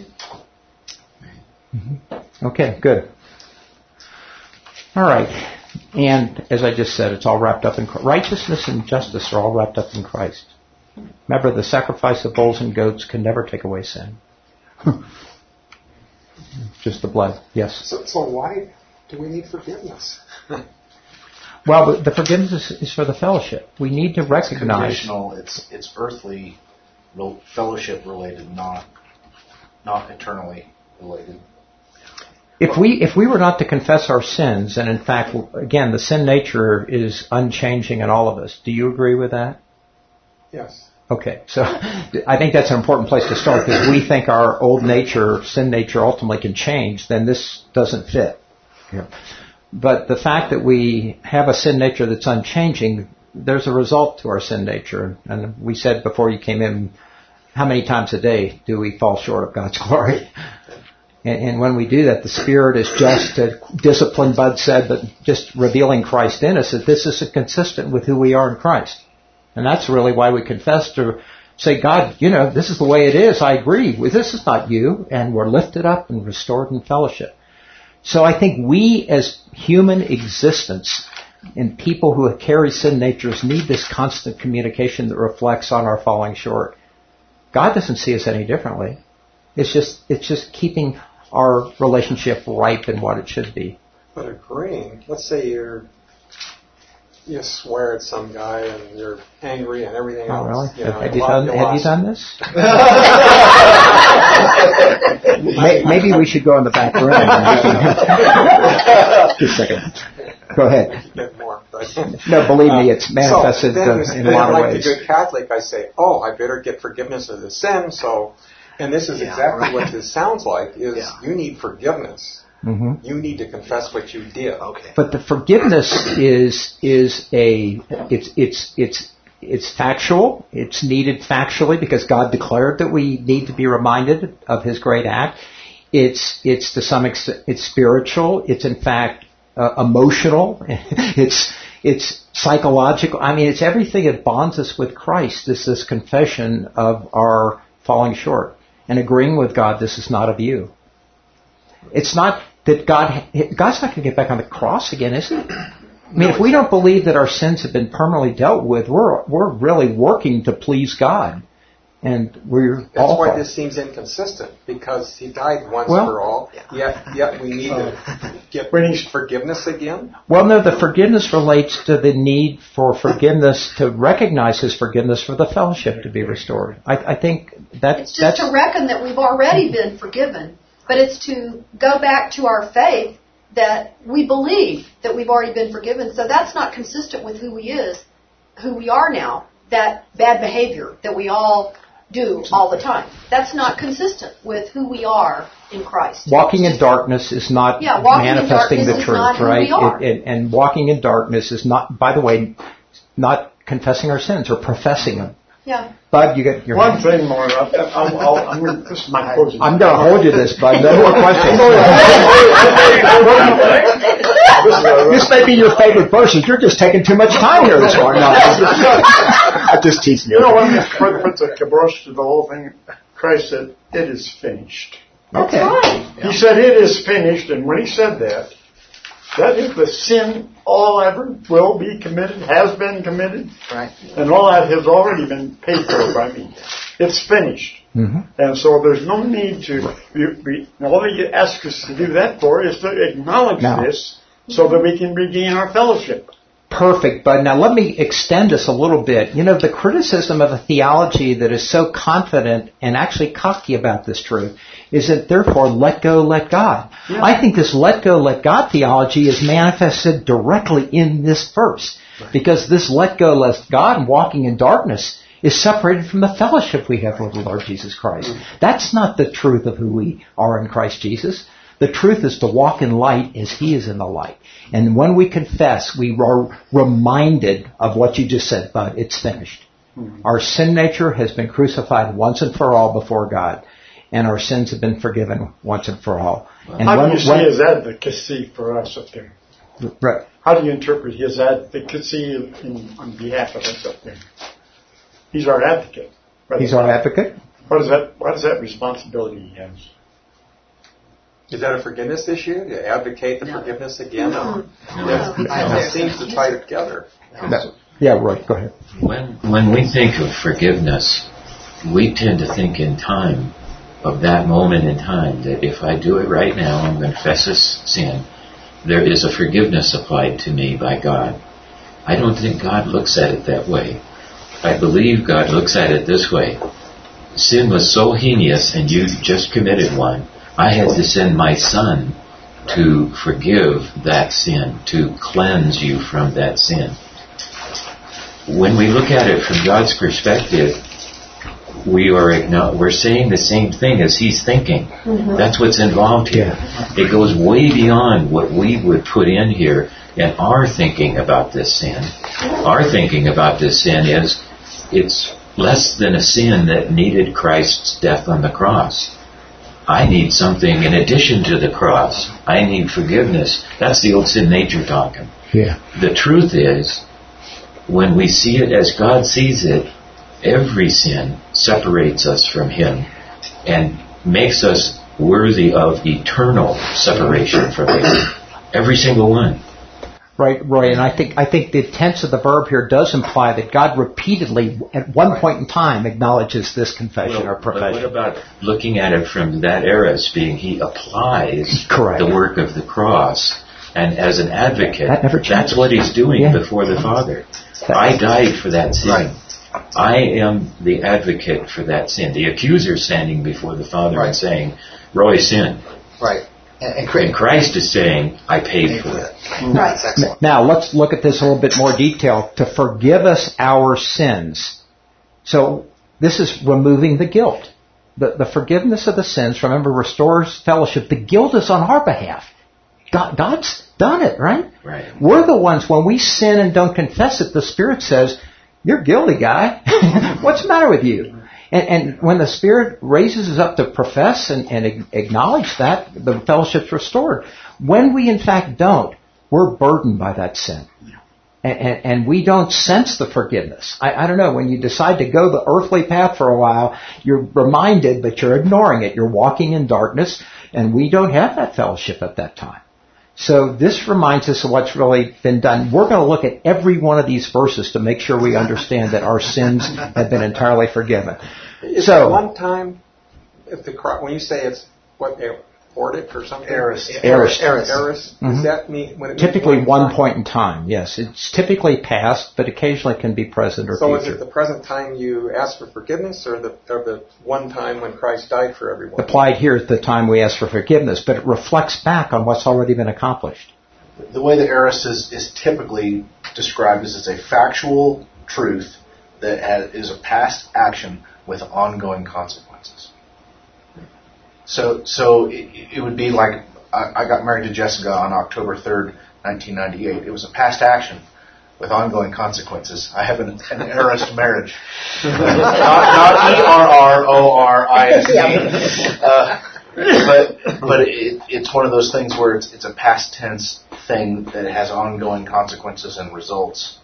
Speaker 1: Mm-hmm. Okay, good. All right. And as I just said, it's all wrapped up in Christ. Righteousness and justice are all wrapped up in Christ. Remember, the sacrifice of bulls and goats can never take away sin. Just the blood, yes.
Speaker 7: So, so why do we need forgiveness?
Speaker 1: Well, the forgiveness is for the fellowship. We need to recognize.
Speaker 4: It's conditional. It's it's earthly, fellowship related, not not eternally related.
Speaker 1: If we if we were not to confess our sins, and in fact, again, the sin nature is unchanging in all of us. Do you agree with that?
Speaker 7: Yes.
Speaker 1: Okay, so I think that's an important place to start because we think our old nature, sin nature, ultimately can change. Then this doesn't fit. Yeah. But the fact that we have a sin nature that's unchanging, there's a result to our sin nature. And we said before you came in, how many times a day do we fall short of God's glory? And, and when we do that, the Spirit is just, uh, discipline, Bud said, but just revealing Christ in us, that this is consistent with who we are in Christ. And that's really why we confess, to say, God, you know, this is the way it is. I agree with this is not you. And we're lifted up and restored in fellowship. So I think we as human existence and people who carry sin natures need this constant communication that reflects on our falling short. God doesn't see us any differently. It's just, it's just keeping our relationship ripe in what it should be.
Speaker 7: But agreeing, let's say you're, you swear at some guy and you're angry and everything
Speaker 1: Oh,
Speaker 7: else.
Speaker 1: really?
Speaker 7: You
Speaker 1: Have,
Speaker 7: know,
Speaker 1: have you
Speaker 7: lo-
Speaker 1: done, have you
Speaker 7: lost-
Speaker 1: done this? May- Maybe we should go in the back room. And we can just a second. Go ahead.
Speaker 7: Get more, but-
Speaker 1: No, believe me, it's manifested
Speaker 7: so then,
Speaker 1: uh, in a
Speaker 7: then
Speaker 1: lot of
Speaker 7: like
Speaker 1: ways.
Speaker 7: the good Catholic, I say, oh, I better get forgiveness of the sin. So, and this is
Speaker 2: Yeah,
Speaker 7: exactly
Speaker 2: right.
Speaker 7: what this sounds like: is
Speaker 2: Yeah.
Speaker 7: you need forgiveness.
Speaker 1: Mm-hmm.
Speaker 7: You need to confess what you did.
Speaker 2: Okay.
Speaker 1: But the forgiveness is is a it's it's it's it's factual. It's needed factually because God declared that we need to be reminded of His great act. It's it's to some extent it's spiritual. It's in fact uh, emotional. it's it's psychological. I mean, it's everything that bonds us with Christ. This this confession of our falling short and agreeing with God. This is not of you. It's not that God, God's not going to get back on the cross again, is He? I mean, if we don't believe that our sins have been permanently dealt with, we're we're really working to please God, and we're
Speaker 7: That's
Speaker 1: all.
Speaker 7: why this seems inconsistent, because He died once
Speaker 1: Well-
Speaker 7: for all, yet yet we need to get
Speaker 3: When he's-
Speaker 7: forgiveness again.
Speaker 1: Well, no, the forgiveness relates to the need for forgiveness to recognize His forgiveness for the fellowship to be restored. I, I think that
Speaker 5: It's just
Speaker 1: that's
Speaker 5: to reckon that we've already been forgiven, but it's to go back to our faith that we believe that we've already been forgiven. So that's not consistent with who we is, who we are now. That bad behavior that we all do all the time. That's not consistent with who we are in Christ.
Speaker 1: walking in darkness is not
Speaker 5: Yeah, walking in
Speaker 1: manifesting
Speaker 5: darkness
Speaker 1: the
Speaker 5: is
Speaker 1: truth,
Speaker 5: not who
Speaker 1: right?
Speaker 5: we are.
Speaker 1: It, it, and walking in darkness is not, by the way, not confessing our sins or professing them.
Speaker 5: Yeah.
Speaker 1: Bud, you get your
Speaker 3: One
Speaker 1: hand.
Speaker 3: thing more. I'll, I'll, I'll, I'm gonna, this is my closing.
Speaker 1: I'm going to hold you this, Bud. No more questions. This may be your favorite verses. You're just taking too much time here this morning. No, I'm just teasing you.
Speaker 3: You know, when he put, put the kibosh to the whole thing, Christ said, "It is finished."
Speaker 1: Okay.
Speaker 5: Right.
Speaker 3: He said, "It is finished," and when he said that, that is the sin all ever will be committed, has been committed,
Speaker 2: Right.
Speaker 3: and all that has already been paid for by me. It's finished.
Speaker 1: Mm-hmm.
Speaker 3: And so there's no need to, we, we, all he asks us to do that for is to acknowledge
Speaker 1: Now.
Speaker 3: this so that we can regain our fellowship.
Speaker 1: Perfect, Bud. Now let me extend this a little bit. You know, the criticism of a theology that is so confident and actually cocky about this truth is that therefore let go, let God.
Speaker 3: Yeah.
Speaker 1: I think this let go, let God theology is manifested directly in this verse. Because this let go, let God and walking in darkness is separated from the fellowship we have with the Lord Jesus Christ. That's not the truth of who we are in Christ Jesus. The truth is to walk in light as He is in the light. And when we confess, we are reminded of what you just said, Bud. It's finished. Mm-hmm. Our sin nature has been crucified once and for all before God. And our sins have been forgiven once and for all. And
Speaker 3: How
Speaker 1: when,
Speaker 3: do you see
Speaker 1: when,
Speaker 3: His advocacy for us up there?
Speaker 1: right,
Speaker 3: How do you interpret His advocacy in, on behalf of us up there? He's our advocate.
Speaker 1: He's our advocate?
Speaker 3: What is that? What is that responsibility He has?
Speaker 7: Is that a forgiveness issue? To advocate the
Speaker 2: No.
Speaker 7: forgiveness again?
Speaker 5: No.
Speaker 7: Yes.
Speaker 5: No.
Speaker 7: It seems to tie together.
Speaker 1: No. Yeah, right. Go ahead.
Speaker 6: When when we think of forgiveness, we tend to think in time of that moment in time, that if I do it right now, I'm going to confess this sin, there is a forgiveness applied to me by God. I don't think God looks at it that way. I believe God looks at it this way. Sin was so heinous and you just committed one. I had to send my Son to forgive that sin, to cleanse you from that sin. When we look at it from God's perspective, we are we're saying the same thing as He's thinking. Mm-hmm. That's what's involved here. It goes way beyond what we would put in here and our thinking about this sin. Our thinking about this sin is it's less than a sin that needed Christ's death on the cross. I need something in addition to the cross. I need forgiveness. That's the old sin nature talking.
Speaker 1: Yeah.
Speaker 6: The truth is, when we see it as God sees it, every sin separates us from Him and makes us worthy of eternal separation from Him. Every single one.
Speaker 1: Right, Roy, and I think I think the tense of the verb here does imply that God repeatedly, at one point in time, acknowledges this confession
Speaker 6: well,
Speaker 1: or profession.
Speaker 6: But what about looking at it from that era as being He applies
Speaker 1: Correct.
Speaker 6: the work of the cross, and as an advocate,
Speaker 1: that never changes.
Speaker 6: That's what He's doing
Speaker 1: Yeah.
Speaker 6: before the Father. I died for that sin.
Speaker 2: Right.
Speaker 6: I am the advocate for that sin. The accuser standing before the Father
Speaker 2: Right.
Speaker 6: and saying, Roy sinned.
Speaker 2: Right. And,
Speaker 6: And Christ is saying, I paid for it.
Speaker 5: Right.
Speaker 2: That's excellent.
Speaker 1: Now, let's look at this a little bit more detail. To forgive us our sins. So, this is removing the guilt. The, the forgiveness of the sins, remember, restores fellowship. The guilt is on our behalf. God, God's done it, right?
Speaker 6: Right.
Speaker 1: We're the ones, when we sin and don't confess it, the Spirit says, you're guilty, guy. What's the matter with you? And, and when the Spirit raises us up to profess and, and acknowledge that, the fellowship's restored. When we in fact don't, we're burdened by that sin. And, and, and we don't sense the forgiveness. I, I don't know, when you decide to go the earthly path for a while, you're reminded, but you're ignoring it. You're walking in darkness, and we don't have that fellowship at that time. So this reminds us of what's really been done. We're going to look at every one of these verses to make sure we understand that our sins have been entirely forgiven.
Speaker 7: Is
Speaker 1: So,
Speaker 7: it one time, if the cro- when you say it's what aortic or something?
Speaker 2: Eris.
Speaker 1: Eris.
Speaker 2: Eris.
Speaker 7: Eris.
Speaker 1: Mhm.
Speaker 7: Does that mean when it
Speaker 1: typically
Speaker 7: means
Speaker 1: one
Speaker 7: time?
Speaker 1: point in time, yes. It's typically past, but occasionally can be present or
Speaker 7: So is
Speaker 1: future.
Speaker 7: it the present time you ask for forgiveness, or the or the one time when Christ died for everyone?
Speaker 1: Applied here at the time we ask for forgiveness, but it reflects back on what's already been accomplished.
Speaker 4: The way the eris is, is typically described is it's a factual truth that has, is a past action with ongoing consequences. So, so it, it would be like I, I got married to Jessica on October third, nineteen ninety-eight. It was a past action with ongoing consequences. I have an, an eris marriage, not, not E R R O R I S E. Uh, but but it, it's one of those things where it's it's a past tense thing that has ongoing consequences and results.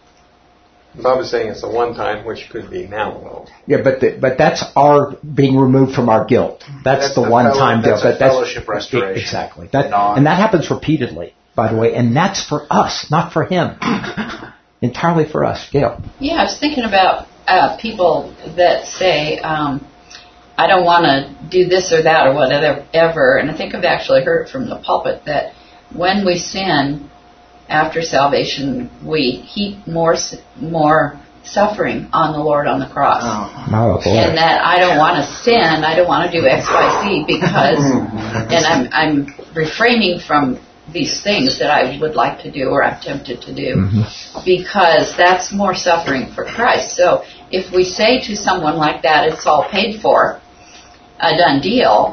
Speaker 7: Bob is saying it's a one time, which could be now, though.
Speaker 1: Yeah, but the, but that's our being removed from our guilt. That's,
Speaker 4: That's
Speaker 1: the,
Speaker 4: the
Speaker 1: one-time
Speaker 4: fellow-
Speaker 1: guilt.
Speaker 4: that's a
Speaker 1: But
Speaker 4: fellowship restoration.
Speaker 1: Exactly. That,
Speaker 4: Non-
Speaker 1: and that happens repeatedly, by the way. And that's for us, not for him. Entirely for us. Gail.
Speaker 8: Yeah, I was thinking about uh, people that say, um, I don't want to do this or that or whatever. And I think I've actually heard from the pulpit that when we sin after salvation, we heap more more suffering on the Lord on the cross.
Speaker 1: Oh, boy.
Speaker 8: And that I don't want to sin, I don't want to do X, Y, Z because, and I'm, I'm refraining from these things that I would like to do or I'm tempted to do
Speaker 1: Mm-hmm.
Speaker 8: because that's more suffering for Christ. So if we say to someone like that, it's all paid for, a done deal,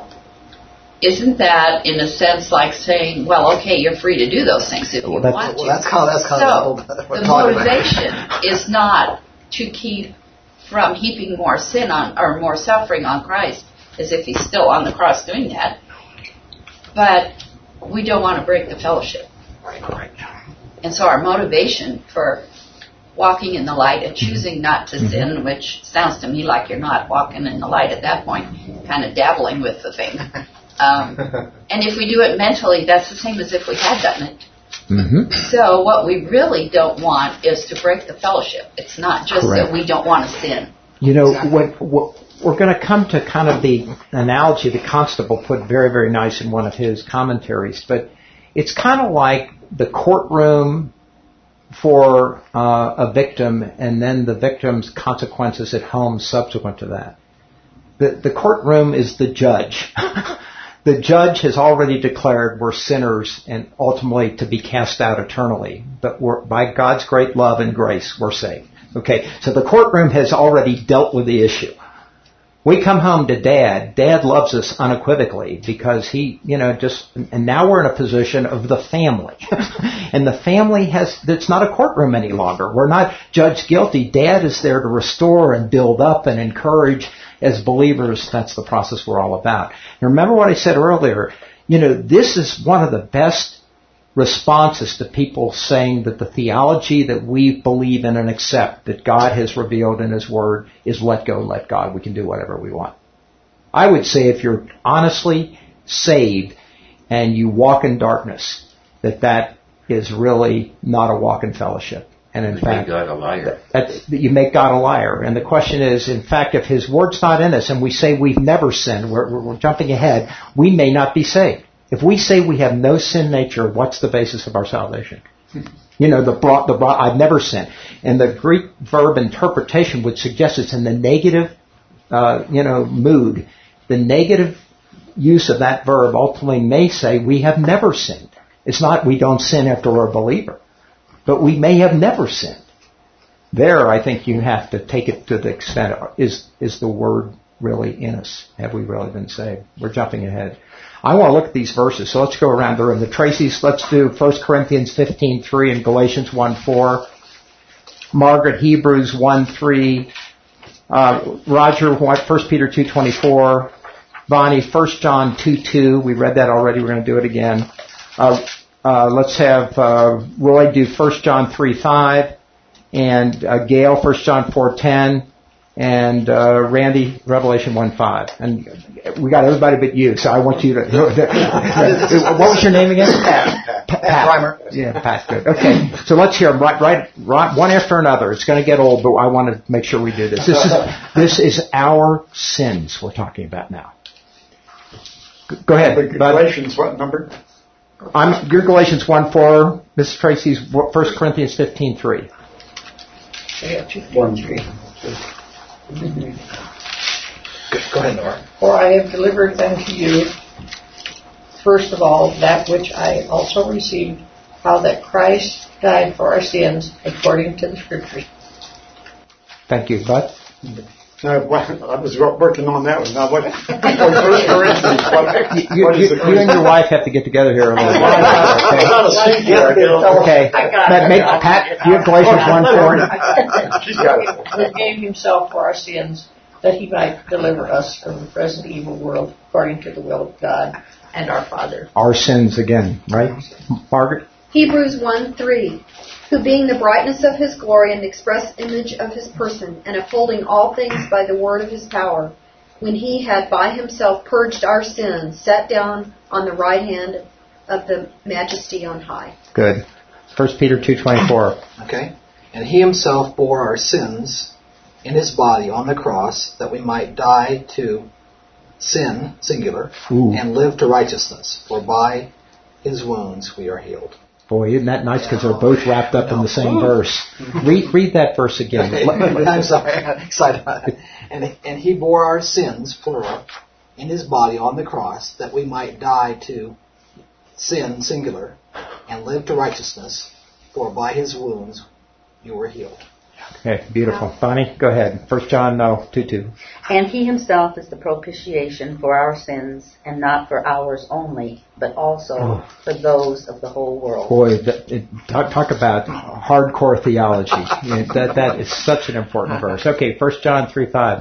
Speaker 8: isn't that in a sense like saying, well, okay, you're free to do those things if you
Speaker 1: Well, that's-
Speaker 8: want to.
Speaker 2: Well, that's kind of, that's kind
Speaker 8: So
Speaker 2: of what we're
Speaker 8: the
Speaker 2: talking about.
Speaker 8: motivation is not to keep from heaping more sin on or more suffering on Christ as if he's still on the cross doing that. But we don't want to break the fellowship.
Speaker 1: Correct.
Speaker 8: And so our motivation for walking in the light and choosing not to sin, which sounds to me like you're not walking in the light at that point, kind of dabbling with the thing. Um, and if we do it mentally, that's the same as if we had done it.
Speaker 1: Mm-hmm.
Speaker 8: So what we really don't want is to break the fellowship. It's not just
Speaker 1: Correct.
Speaker 8: that we don't want to sin.
Speaker 1: You know,
Speaker 2: Exactly.
Speaker 1: what, what, we're going to come to kind of the analogy that Constable put very, very nice in one of his commentaries, but it's kind of like the courtroom for uh, a victim and then the victim's consequences at home subsequent to that. The, the courtroom is the judge. The judge has already declared we're sinners and ultimately to be cast out eternally, but we're, by God's great love and grace, we're saved. Okay, so the courtroom has already dealt with the issue. We come home to Dad. Dad loves us unequivocally because he, you know, just, and now we're in a position of the family. And the family has, it's not a courtroom any longer. We're not judged guilty. Dad is there to restore and build up and encourage as believers, that's the process we're all about. And remember what I said earlier, you know, this is one of the best responses to people saying that the theology that we believe in and accept, that God has revealed in His Word, is let go, let God. We can do whatever we want. I would say if you're honestly saved and you walk in darkness, that that is really not a walk in fellowship. And in
Speaker 6: you
Speaker 1: fact,
Speaker 6: make God a liar.
Speaker 1: That, that you make God a liar. And the question is, in fact, if His Word's not in us and we say we've never sinned, we're, we're, we're jumping ahead, we may not be saved. If we say we have no sin nature, what's the basis of our salvation? You know, the brought, the brought, I've never sinned. And the Greek verb interpretation would suggest it's in the negative, uh, you know, mood. The negative use of that verb ultimately may say we have never sinned. It's not we don't sin after we're a believer, but we may have never sinned. There, I think you have to take it to the extent of, is, is the Word really in us? Have we really been saved? We're jumping ahead. I want to look at these verses, so let's go around the room. The Tracy's, let's do First Corinthians fifteen three and Galatians one four. Margaret, Hebrews one three. Uh, Roger, First Peter two twenty-four. Bonnie, First John two two. We read that already. We're going to do it again. Uh, uh, let's have uh, Roy do First John three five. And uh, Gail, First John four ten. And uh, Randy, Revelation one five. And we got everybody but you, so I want you to... What was your name again?
Speaker 2: Pat. Pat. Pat Primer.
Speaker 1: Yeah, Pat, good. Okay, so let's hear them right, right, right, one after another. It's going to get old, but I want to make sure we do this. This is, this is our sins we're talking about now. Go ahead.
Speaker 3: Galatians, what number?
Speaker 1: I'm, you're Galatians one four. Missus Tracy's First Corinthians fifteen three.
Speaker 9: one three.
Speaker 2: Go, go ahead, Nora.
Speaker 9: For I have delivered unto you, first of all, that which I also received, how that Christ died for our sins according to the Scriptures.
Speaker 1: Thank you, Bud.
Speaker 3: No, I was working on that one. Now, what? First Corinthians. What,
Speaker 1: you,
Speaker 3: what is
Speaker 1: you,
Speaker 3: the
Speaker 1: you and your wife have to get together here a little bit. Okay. Okay. Pat, make, Pat, you have Galatians one four.
Speaker 3: She's got it.
Speaker 9: Who gave Himself for our sins, that He might deliver us from the present evil world, according to the will of God and our Father.
Speaker 1: Our sins again, right, Margaret?
Speaker 5: Hebrews one three. Who being the brightness of His glory and the express image of His person, and upholding all things by the word of His power, when He had by Himself purged our sins, sat down on the right hand of the Majesty on high.
Speaker 1: Good. First Peter two twenty-four.
Speaker 2: Okay. And He Himself bore our sins in His body on the cross, that we might die to sin, singular,
Speaker 1: Ooh.
Speaker 2: And live to righteousness. For by His wounds we are healed.
Speaker 1: Boy, isn't that nice because they're both wrapped up in the same verse. Read, read that verse again.
Speaker 2: I'm sorry, I'm excited about it. And, and He bore our sins, plural, in His body on the cross, that we might die to sin, singular, and live to righteousness, for by His wounds you were healed.
Speaker 1: Okay, beautiful. Bonnie, go ahead. First John, no, two two.
Speaker 10: And He Himself is the propitiation for our sins, and not for ours only, but also oh. for those of the whole world.
Speaker 1: Boy, that, it, talk, talk about hardcore theology. I mean, that that is such an important verse. Okay, First John three five.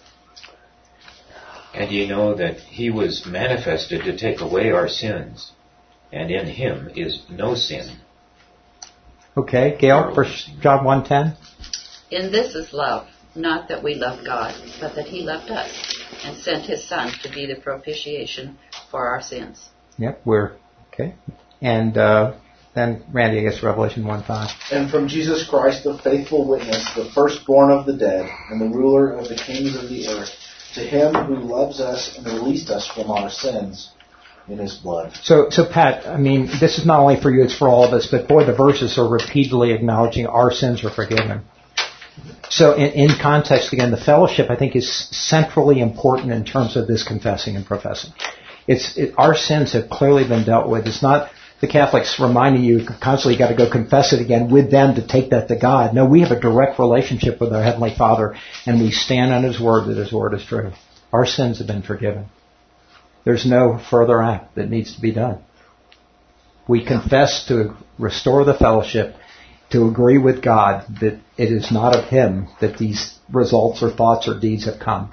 Speaker 6: And ye know that He was manifested to take away our sins, and in Him is no sin.
Speaker 1: Okay, Gail, First John one ten.
Speaker 8: In this is love, not that we love God, but that He loved us and sent His Son to be the propitiation for our sins.
Speaker 1: Yep, we're, okay. And uh, then, Randy, I guess Revelation one five.
Speaker 4: And from Jesus Christ, the faithful witness, the firstborn of the dead, and the ruler of the kings of the earth, to Him who loves us and released us from our sins in His blood.
Speaker 1: So, so Pat, I mean, this is not only for you, it's for all of us, but boy, the verses are repeatedly acknowledging our sins are forgiven. So in, in context, again, the fellowship, I think, is centrally important in terms of this confessing and professing. It's it, our sins have clearly been dealt with. It's not the Catholics reminding you constantly you got to go confess it again with them to take that to God. No, we have a direct relationship with our Heavenly Father, and we stand on His Word that His Word is true. Our sins have been forgiven. There's no further act that needs to be done. We confess to restore the fellowship, to agree with God that it is not of Him that these results or thoughts or deeds have come.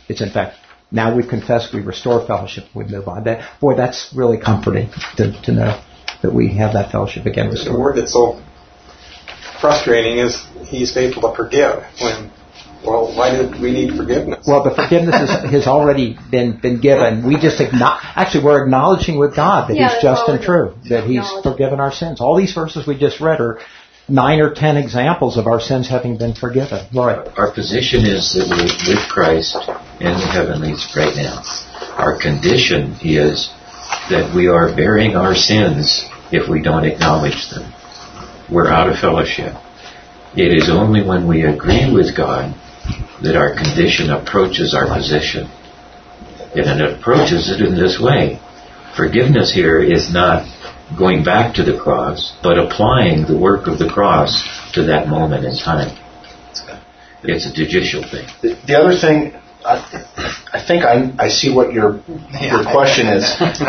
Speaker 1: It's in fact, now we've confessed, we restore fellowship, we move on. That, boy, that's really comforting to, to know that we have that fellowship again restored.
Speaker 7: The word that's so frustrating is he's faithful to forgive. When, well, why did we need forgiveness?
Speaker 1: Well, the forgiveness is, has already been, been given. We just acknowledge, actually we're acknowledging with God that
Speaker 5: Yeah,
Speaker 1: He's just and
Speaker 5: that's
Speaker 1: true, that He's forgiven our sins. All these verses we just read are nine or ten examples of our sins having been forgiven. Right.
Speaker 6: Our position is that we're with Christ in the heavenlies right now. Our condition is that we are bearing our sins if we don't acknowledge them. We're out of fellowship. It is only when we agree with God that our condition approaches our position. And it approaches it in this way. Forgiveness here is not going back to the cross, but applying the work of the cross to that moment in time. It's a judicial thing.
Speaker 4: The, the other thing, I, I think I, I see what your your question is.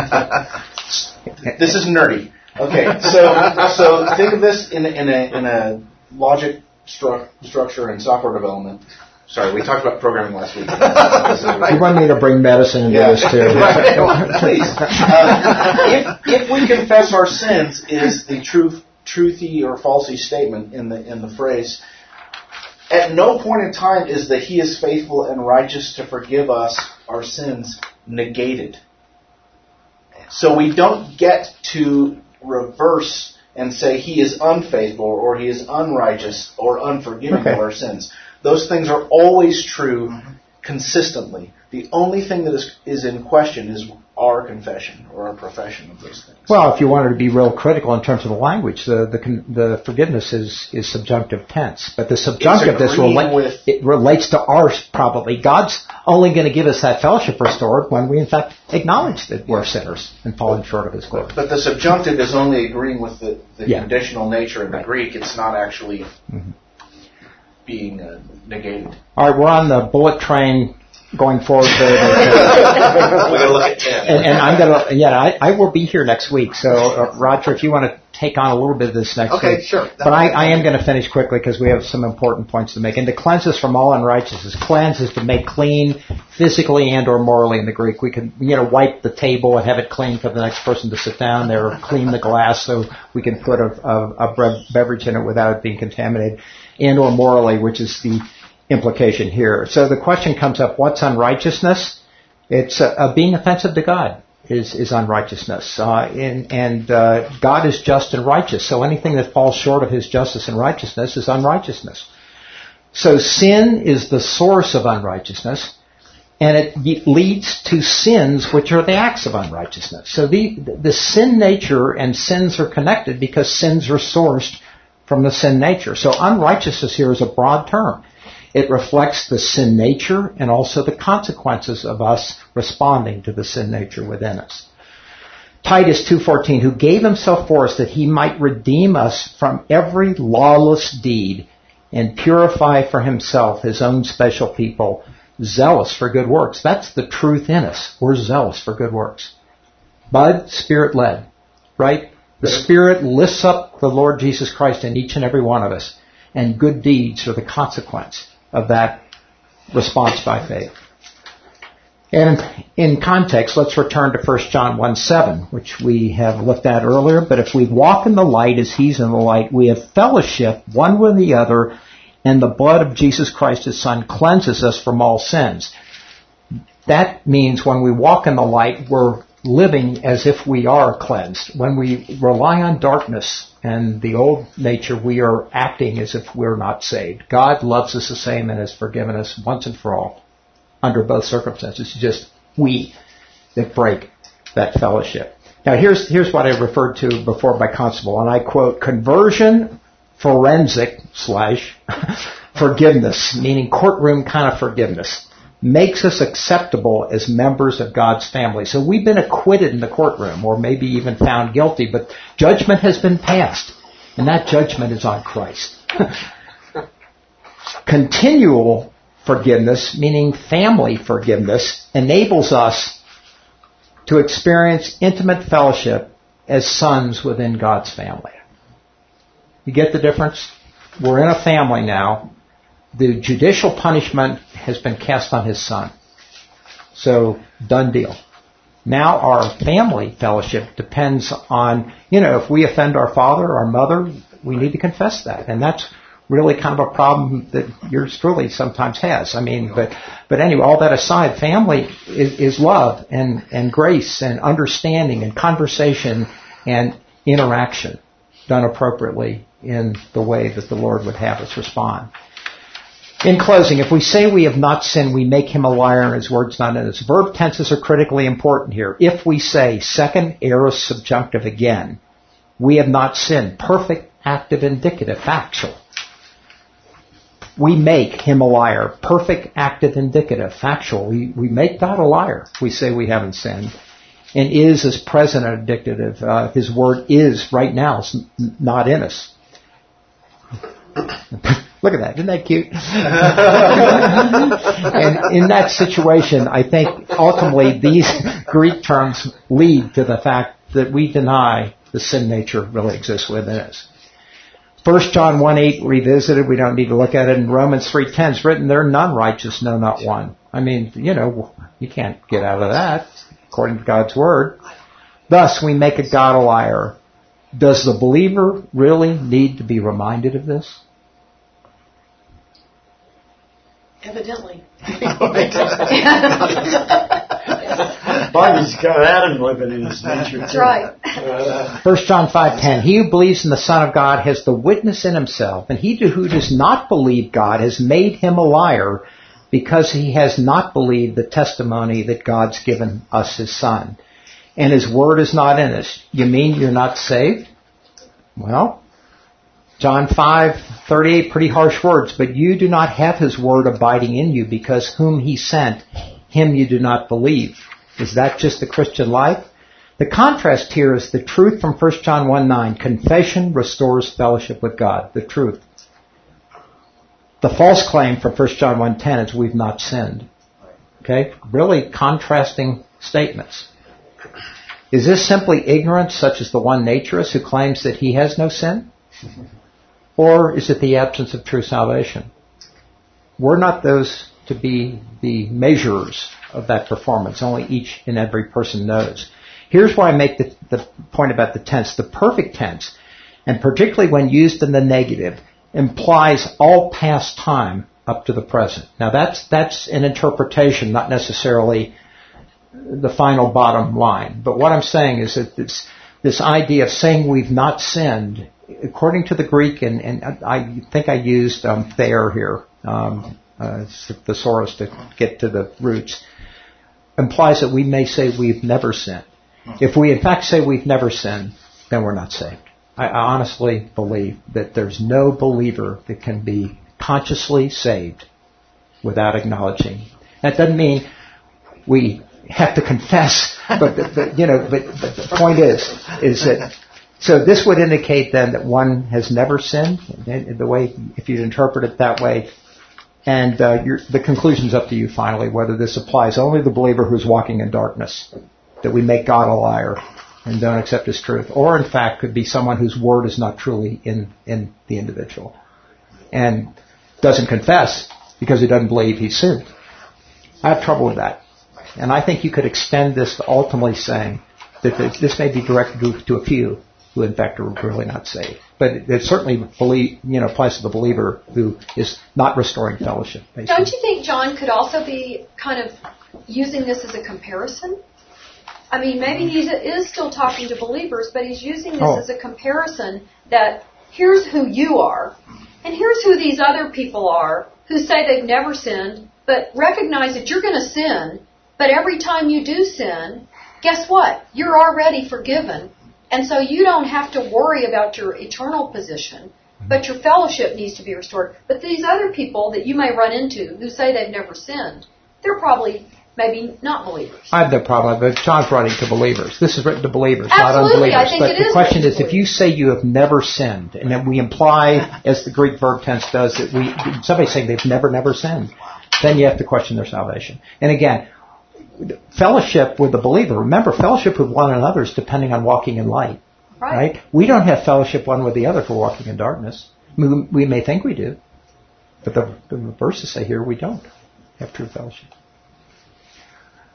Speaker 4: This is nerdy. Okay, so so think of this in a, in a in a logic stru- structure and software development. Sorry, we talked about programming last week.
Speaker 1: You want me to bring medicine into
Speaker 4: Yeah.
Speaker 1: this too?
Speaker 4: Please. Uh, if if we confess our sins is the truth, truthy or falsy statement in the in the phrase. At no point in time is that He is faithful and righteous to forgive us our sins negated. So we don't get to reverse and say He is unfaithful or He is unrighteous or unforgiving
Speaker 1: Okay.
Speaker 4: of our sins. Those things are always true consistently. The only thing that is, is in question is our confession or our profession of those things.
Speaker 1: Well, if you wanted to be real critical in terms of the language, the the, the forgiveness is, is subjunctive tense. But the subjunctiveness rela-
Speaker 4: with-
Speaker 1: it relates to ours probably. God's only going to give us that fellowship restored when we in fact acknowledge that we're sinners and falling short of His glory.
Speaker 4: But the subjunctive is only agreeing with the, the
Speaker 1: Yeah.
Speaker 4: conditional nature in the
Speaker 1: Right.
Speaker 4: Greek. It's not actually
Speaker 1: Mm-hmm.
Speaker 4: being uh, negated.
Speaker 1: All right, we're on the bullet train going forward. To,
Speaker 4: We're going to look at ten.
Speaker 1: and, and I'm going to, yeah, I, I will be here next week. So, uh, Roger, if you want to take on a little bit of this next
Speaker 2: Okay,
Speaker 1: week.
Speaker 2: sure.
Speaker 1: But I, I am going to finish quickly because we have some important points to make. And to cleanse us from all unrighteousness. Cleanse is to make clean physically and or morally in the Greek. We can, you know, wipe the table and have it clean for the next person to sit down there, or clean the glass so we can put a, a, a bre- beverage in it without it being contaminated. And or morally, which is the implication here. So the question comes up, what's unrighteousness? It's uh, uh, being offensive to God is, is unrighteousness. Uh, and and uh, God is just and righteous. So anything that falls short of His justice and righteousness is unrighteousness. So sin is the source of unrighteousness, and it leads to sins which are the acts of unrighteousness. So the, the sin nature and sins are connected because sins are sourced from the sin nature. So unrighteousness here is a broad term. It reflects the sin nature and also the consequences of us responding to the sin nature within us. Titus two fourteen, who gave Himself for us that He might redeem us from every lawless deed and purify for Himself His own special people, zealous for good works. That's the truth in us. We're zealous for good works. Bud, Spirit-led, right? The Spirit lifts up the Lord Jesus Christ in each and every one of us, and good deeds are the consequence of that response by faith. And in context, let's return to First John one seven, which we have looked at earlier. But if we walk in the light as He's in the light, we have fellowship one with the other, and the blood of Jesus Christ, His Son, cleanses us from all sins. That means when we walk in the light, we're living as if we are cleansed. When we rely on darkness and the old nature, we are acting as if we're not saved. God loves us the same and has forgiven us once and for all under both circumstances. It's just we that break that fellowship. Now here's here's what I referred to before by Constable, and I quote, conversion forensic slash forgiveness, meaning courtroom kind of forgiveness, makes us acceptable as members of God's family. So we've been acquitted in the courtroom, or maybe even found guilty, but judgment has been passed, and that judgment is on Christ. Continual forgiveness, meaning family forgiveness, enables us to experience intimate fellowship as sons within God's family. You get the difference? We're in a family now. The judicial punishment has been cast on His Son. So, done deal. Now our family fellowship depends on, you know, if we offend our father or our mother, we need to confess that. And that's really kind of a problem that yours truly sometimes has. I mean, but, but anyway, all that aside, family is, is love and, and grace and understanding and conversation and interaction done appropriately in the way that the Lord would have us respond. In closing, if we say we have not sinned, we make him a liar and his word's not in us. Verb tenses are critically important here. If we say, second aorist subjunctive again, we have not sinned, perfect, active, indicative, factual. We make him a liar, perfect, active, indicative, factual. We, we make God a liar if we say we haven't sinned. And is is present and indicative. Uh, his word is right now, it's not in us. Look at that. Isn't that cute? And in that situation, I think ultimately these Greek terms lead to the fact that we deny the sin nature really exists within us. First John one eight revisited. We don't need to look at it. In Romans three ten is written, there are none righteous, no, not one. I mean, you know, you can't get out of that according to God's word. Thus, we make a God a liar. Does the believer really need to be reminded of this?
Speaker 5: Evidently.
Speaker 3: Bobby's got Adam living in his nature.
Speaker 5: That's right.
Speaker 1: First John five ten. He who believes in the Son of God has the witness in himself, and he who does not believe God has made him a liar, because he has not believed the testimony that God's given us his Son. And his word is not in us. You mean you're not saved? Well, John five thirty-eight, pretty harsh words. But you do not have his word abiding in you, because whom he sent, him you do not believe. Is that just the Christian life? The contrast here is the truth from First John one nine. Confession restores fellowship with God. The truth. The false claim from First John one ten is we've not sinned. Okay? Really contrasting statements. Is this simply ignorance, such as the one naturist who claims that he has no sin? Or is it the absence of true salvation? We're not those to be the measurers of that performance. Only each and every person knows. Here's why I make the, the point about the tense. The perfect tense, and particularly when used in the negative, implies all past time up to the present. Now that's that's an interpretation, not necessarily the final bottom line. But what I'm saying is that this this idea of saying we've not sinned, according to the Greek, and, and I think I used um, there here, um, uh, thesaurus to get to the roots, implies that we may say we've never sinned. If we in fact say we've never sinned, then we're not saved. I honestly believe that there's no believer that can be consciously saved without acknowledging. That doesn't mean we have to confess, but, the, the, you know, but, but the point is, is that, so this would indicate then that one has never sinned, the way, if you interpret it that way, and uh, you're, the conclusion's up to you finally, whether this applies only to the believer who's walking in darkness, that we make God a liar and don't accept his truth, or in fact could be someone whose word is not truly in, in the individual and doesn't confess because he doesn't believe he's sinned. I have trouble with that. And I think you could extend this to ultimately saying that this may be directed to a few who in fact are really not saved. But it certainly believe, you know, applies to the believer who is not restoring fellowship. Basically.
Speaker 5: Don't you think John could also be kind of using this as a comparison? I mean, maybe he is still talking to believers, but he's using this oh. as a comparison that here's who you are, and here's who these other people are who say they've never sinned, but recognize that you're going to sin, but every time you do sin, guess what? You're already forgiven, and so you don't have to worry about your eternal position, but your fellowship needs to be restored. But these other people that you may run into who say they've never sinned, they're probably maybe not believers.
Speaker 1: I have no problem, but John's writing to believers. This is written to believers,
Speaker 5: Absolutely,
Speaker 1: not unbelievers.
Speaker 5: I think
Speaker 1: but
Speaker 5: it
Speaker 1: the
Speaker 5: is
Speaker 1: question is,
Speaker 5: believers.
Speaker 1: if you say you have never sinned, and then we imply, as the Greek verb tense does, that we somebody's saying they've never, never sinned, then you have to question their salvation. And again, fellowship with the believer. Remember, fellowship with one another is depending on walking in light.
Speaker 5: Right.
Speaker 1: right? We don't have fellowship one with the other for walking in darkness. We, we may think we do, but the, the verses say here we don't have true fellowship.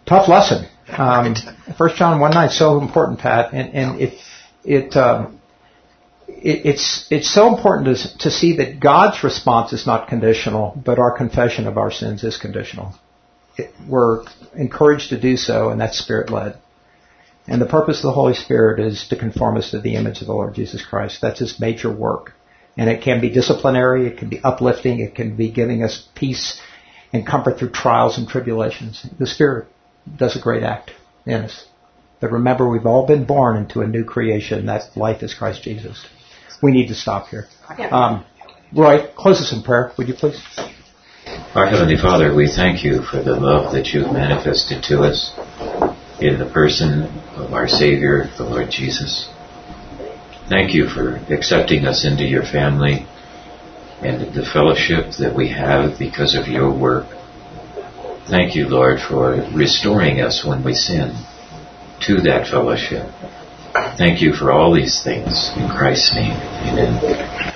Speaker 1: tough lesson. Um, First John one nine is so important, Pat, and, and it it, um, it it's it's so important to to see that God's response is not conditional, but our confession of our sins is conditional. It, we're encouraged to do so, and that's Spirit-led. And the purpose of the Holy Spirit is to conform us to the image of the Lord Jesus Christ. That's His major work. And it can be disciplinary, it can be uplifting, it can be giving us peace and comfort through trials and tribulations. The Spirit does a great act in us. But remember, we've all been born into a new creation. That life is Christ Jesus. We need to stop here. Um, Roy, close us in prayer, would you please?
Speaker 6: Our Heavenly Father, we thank you for the love that you've manifested to us in the person of our Savior, the Lord Jesus. Thank you for accepting us into your family and the fellowship that we have because of your work. Thank you, Lord, for restoring us when we sin to that fellowship. Thank you for all these things. In Christ's name, amen.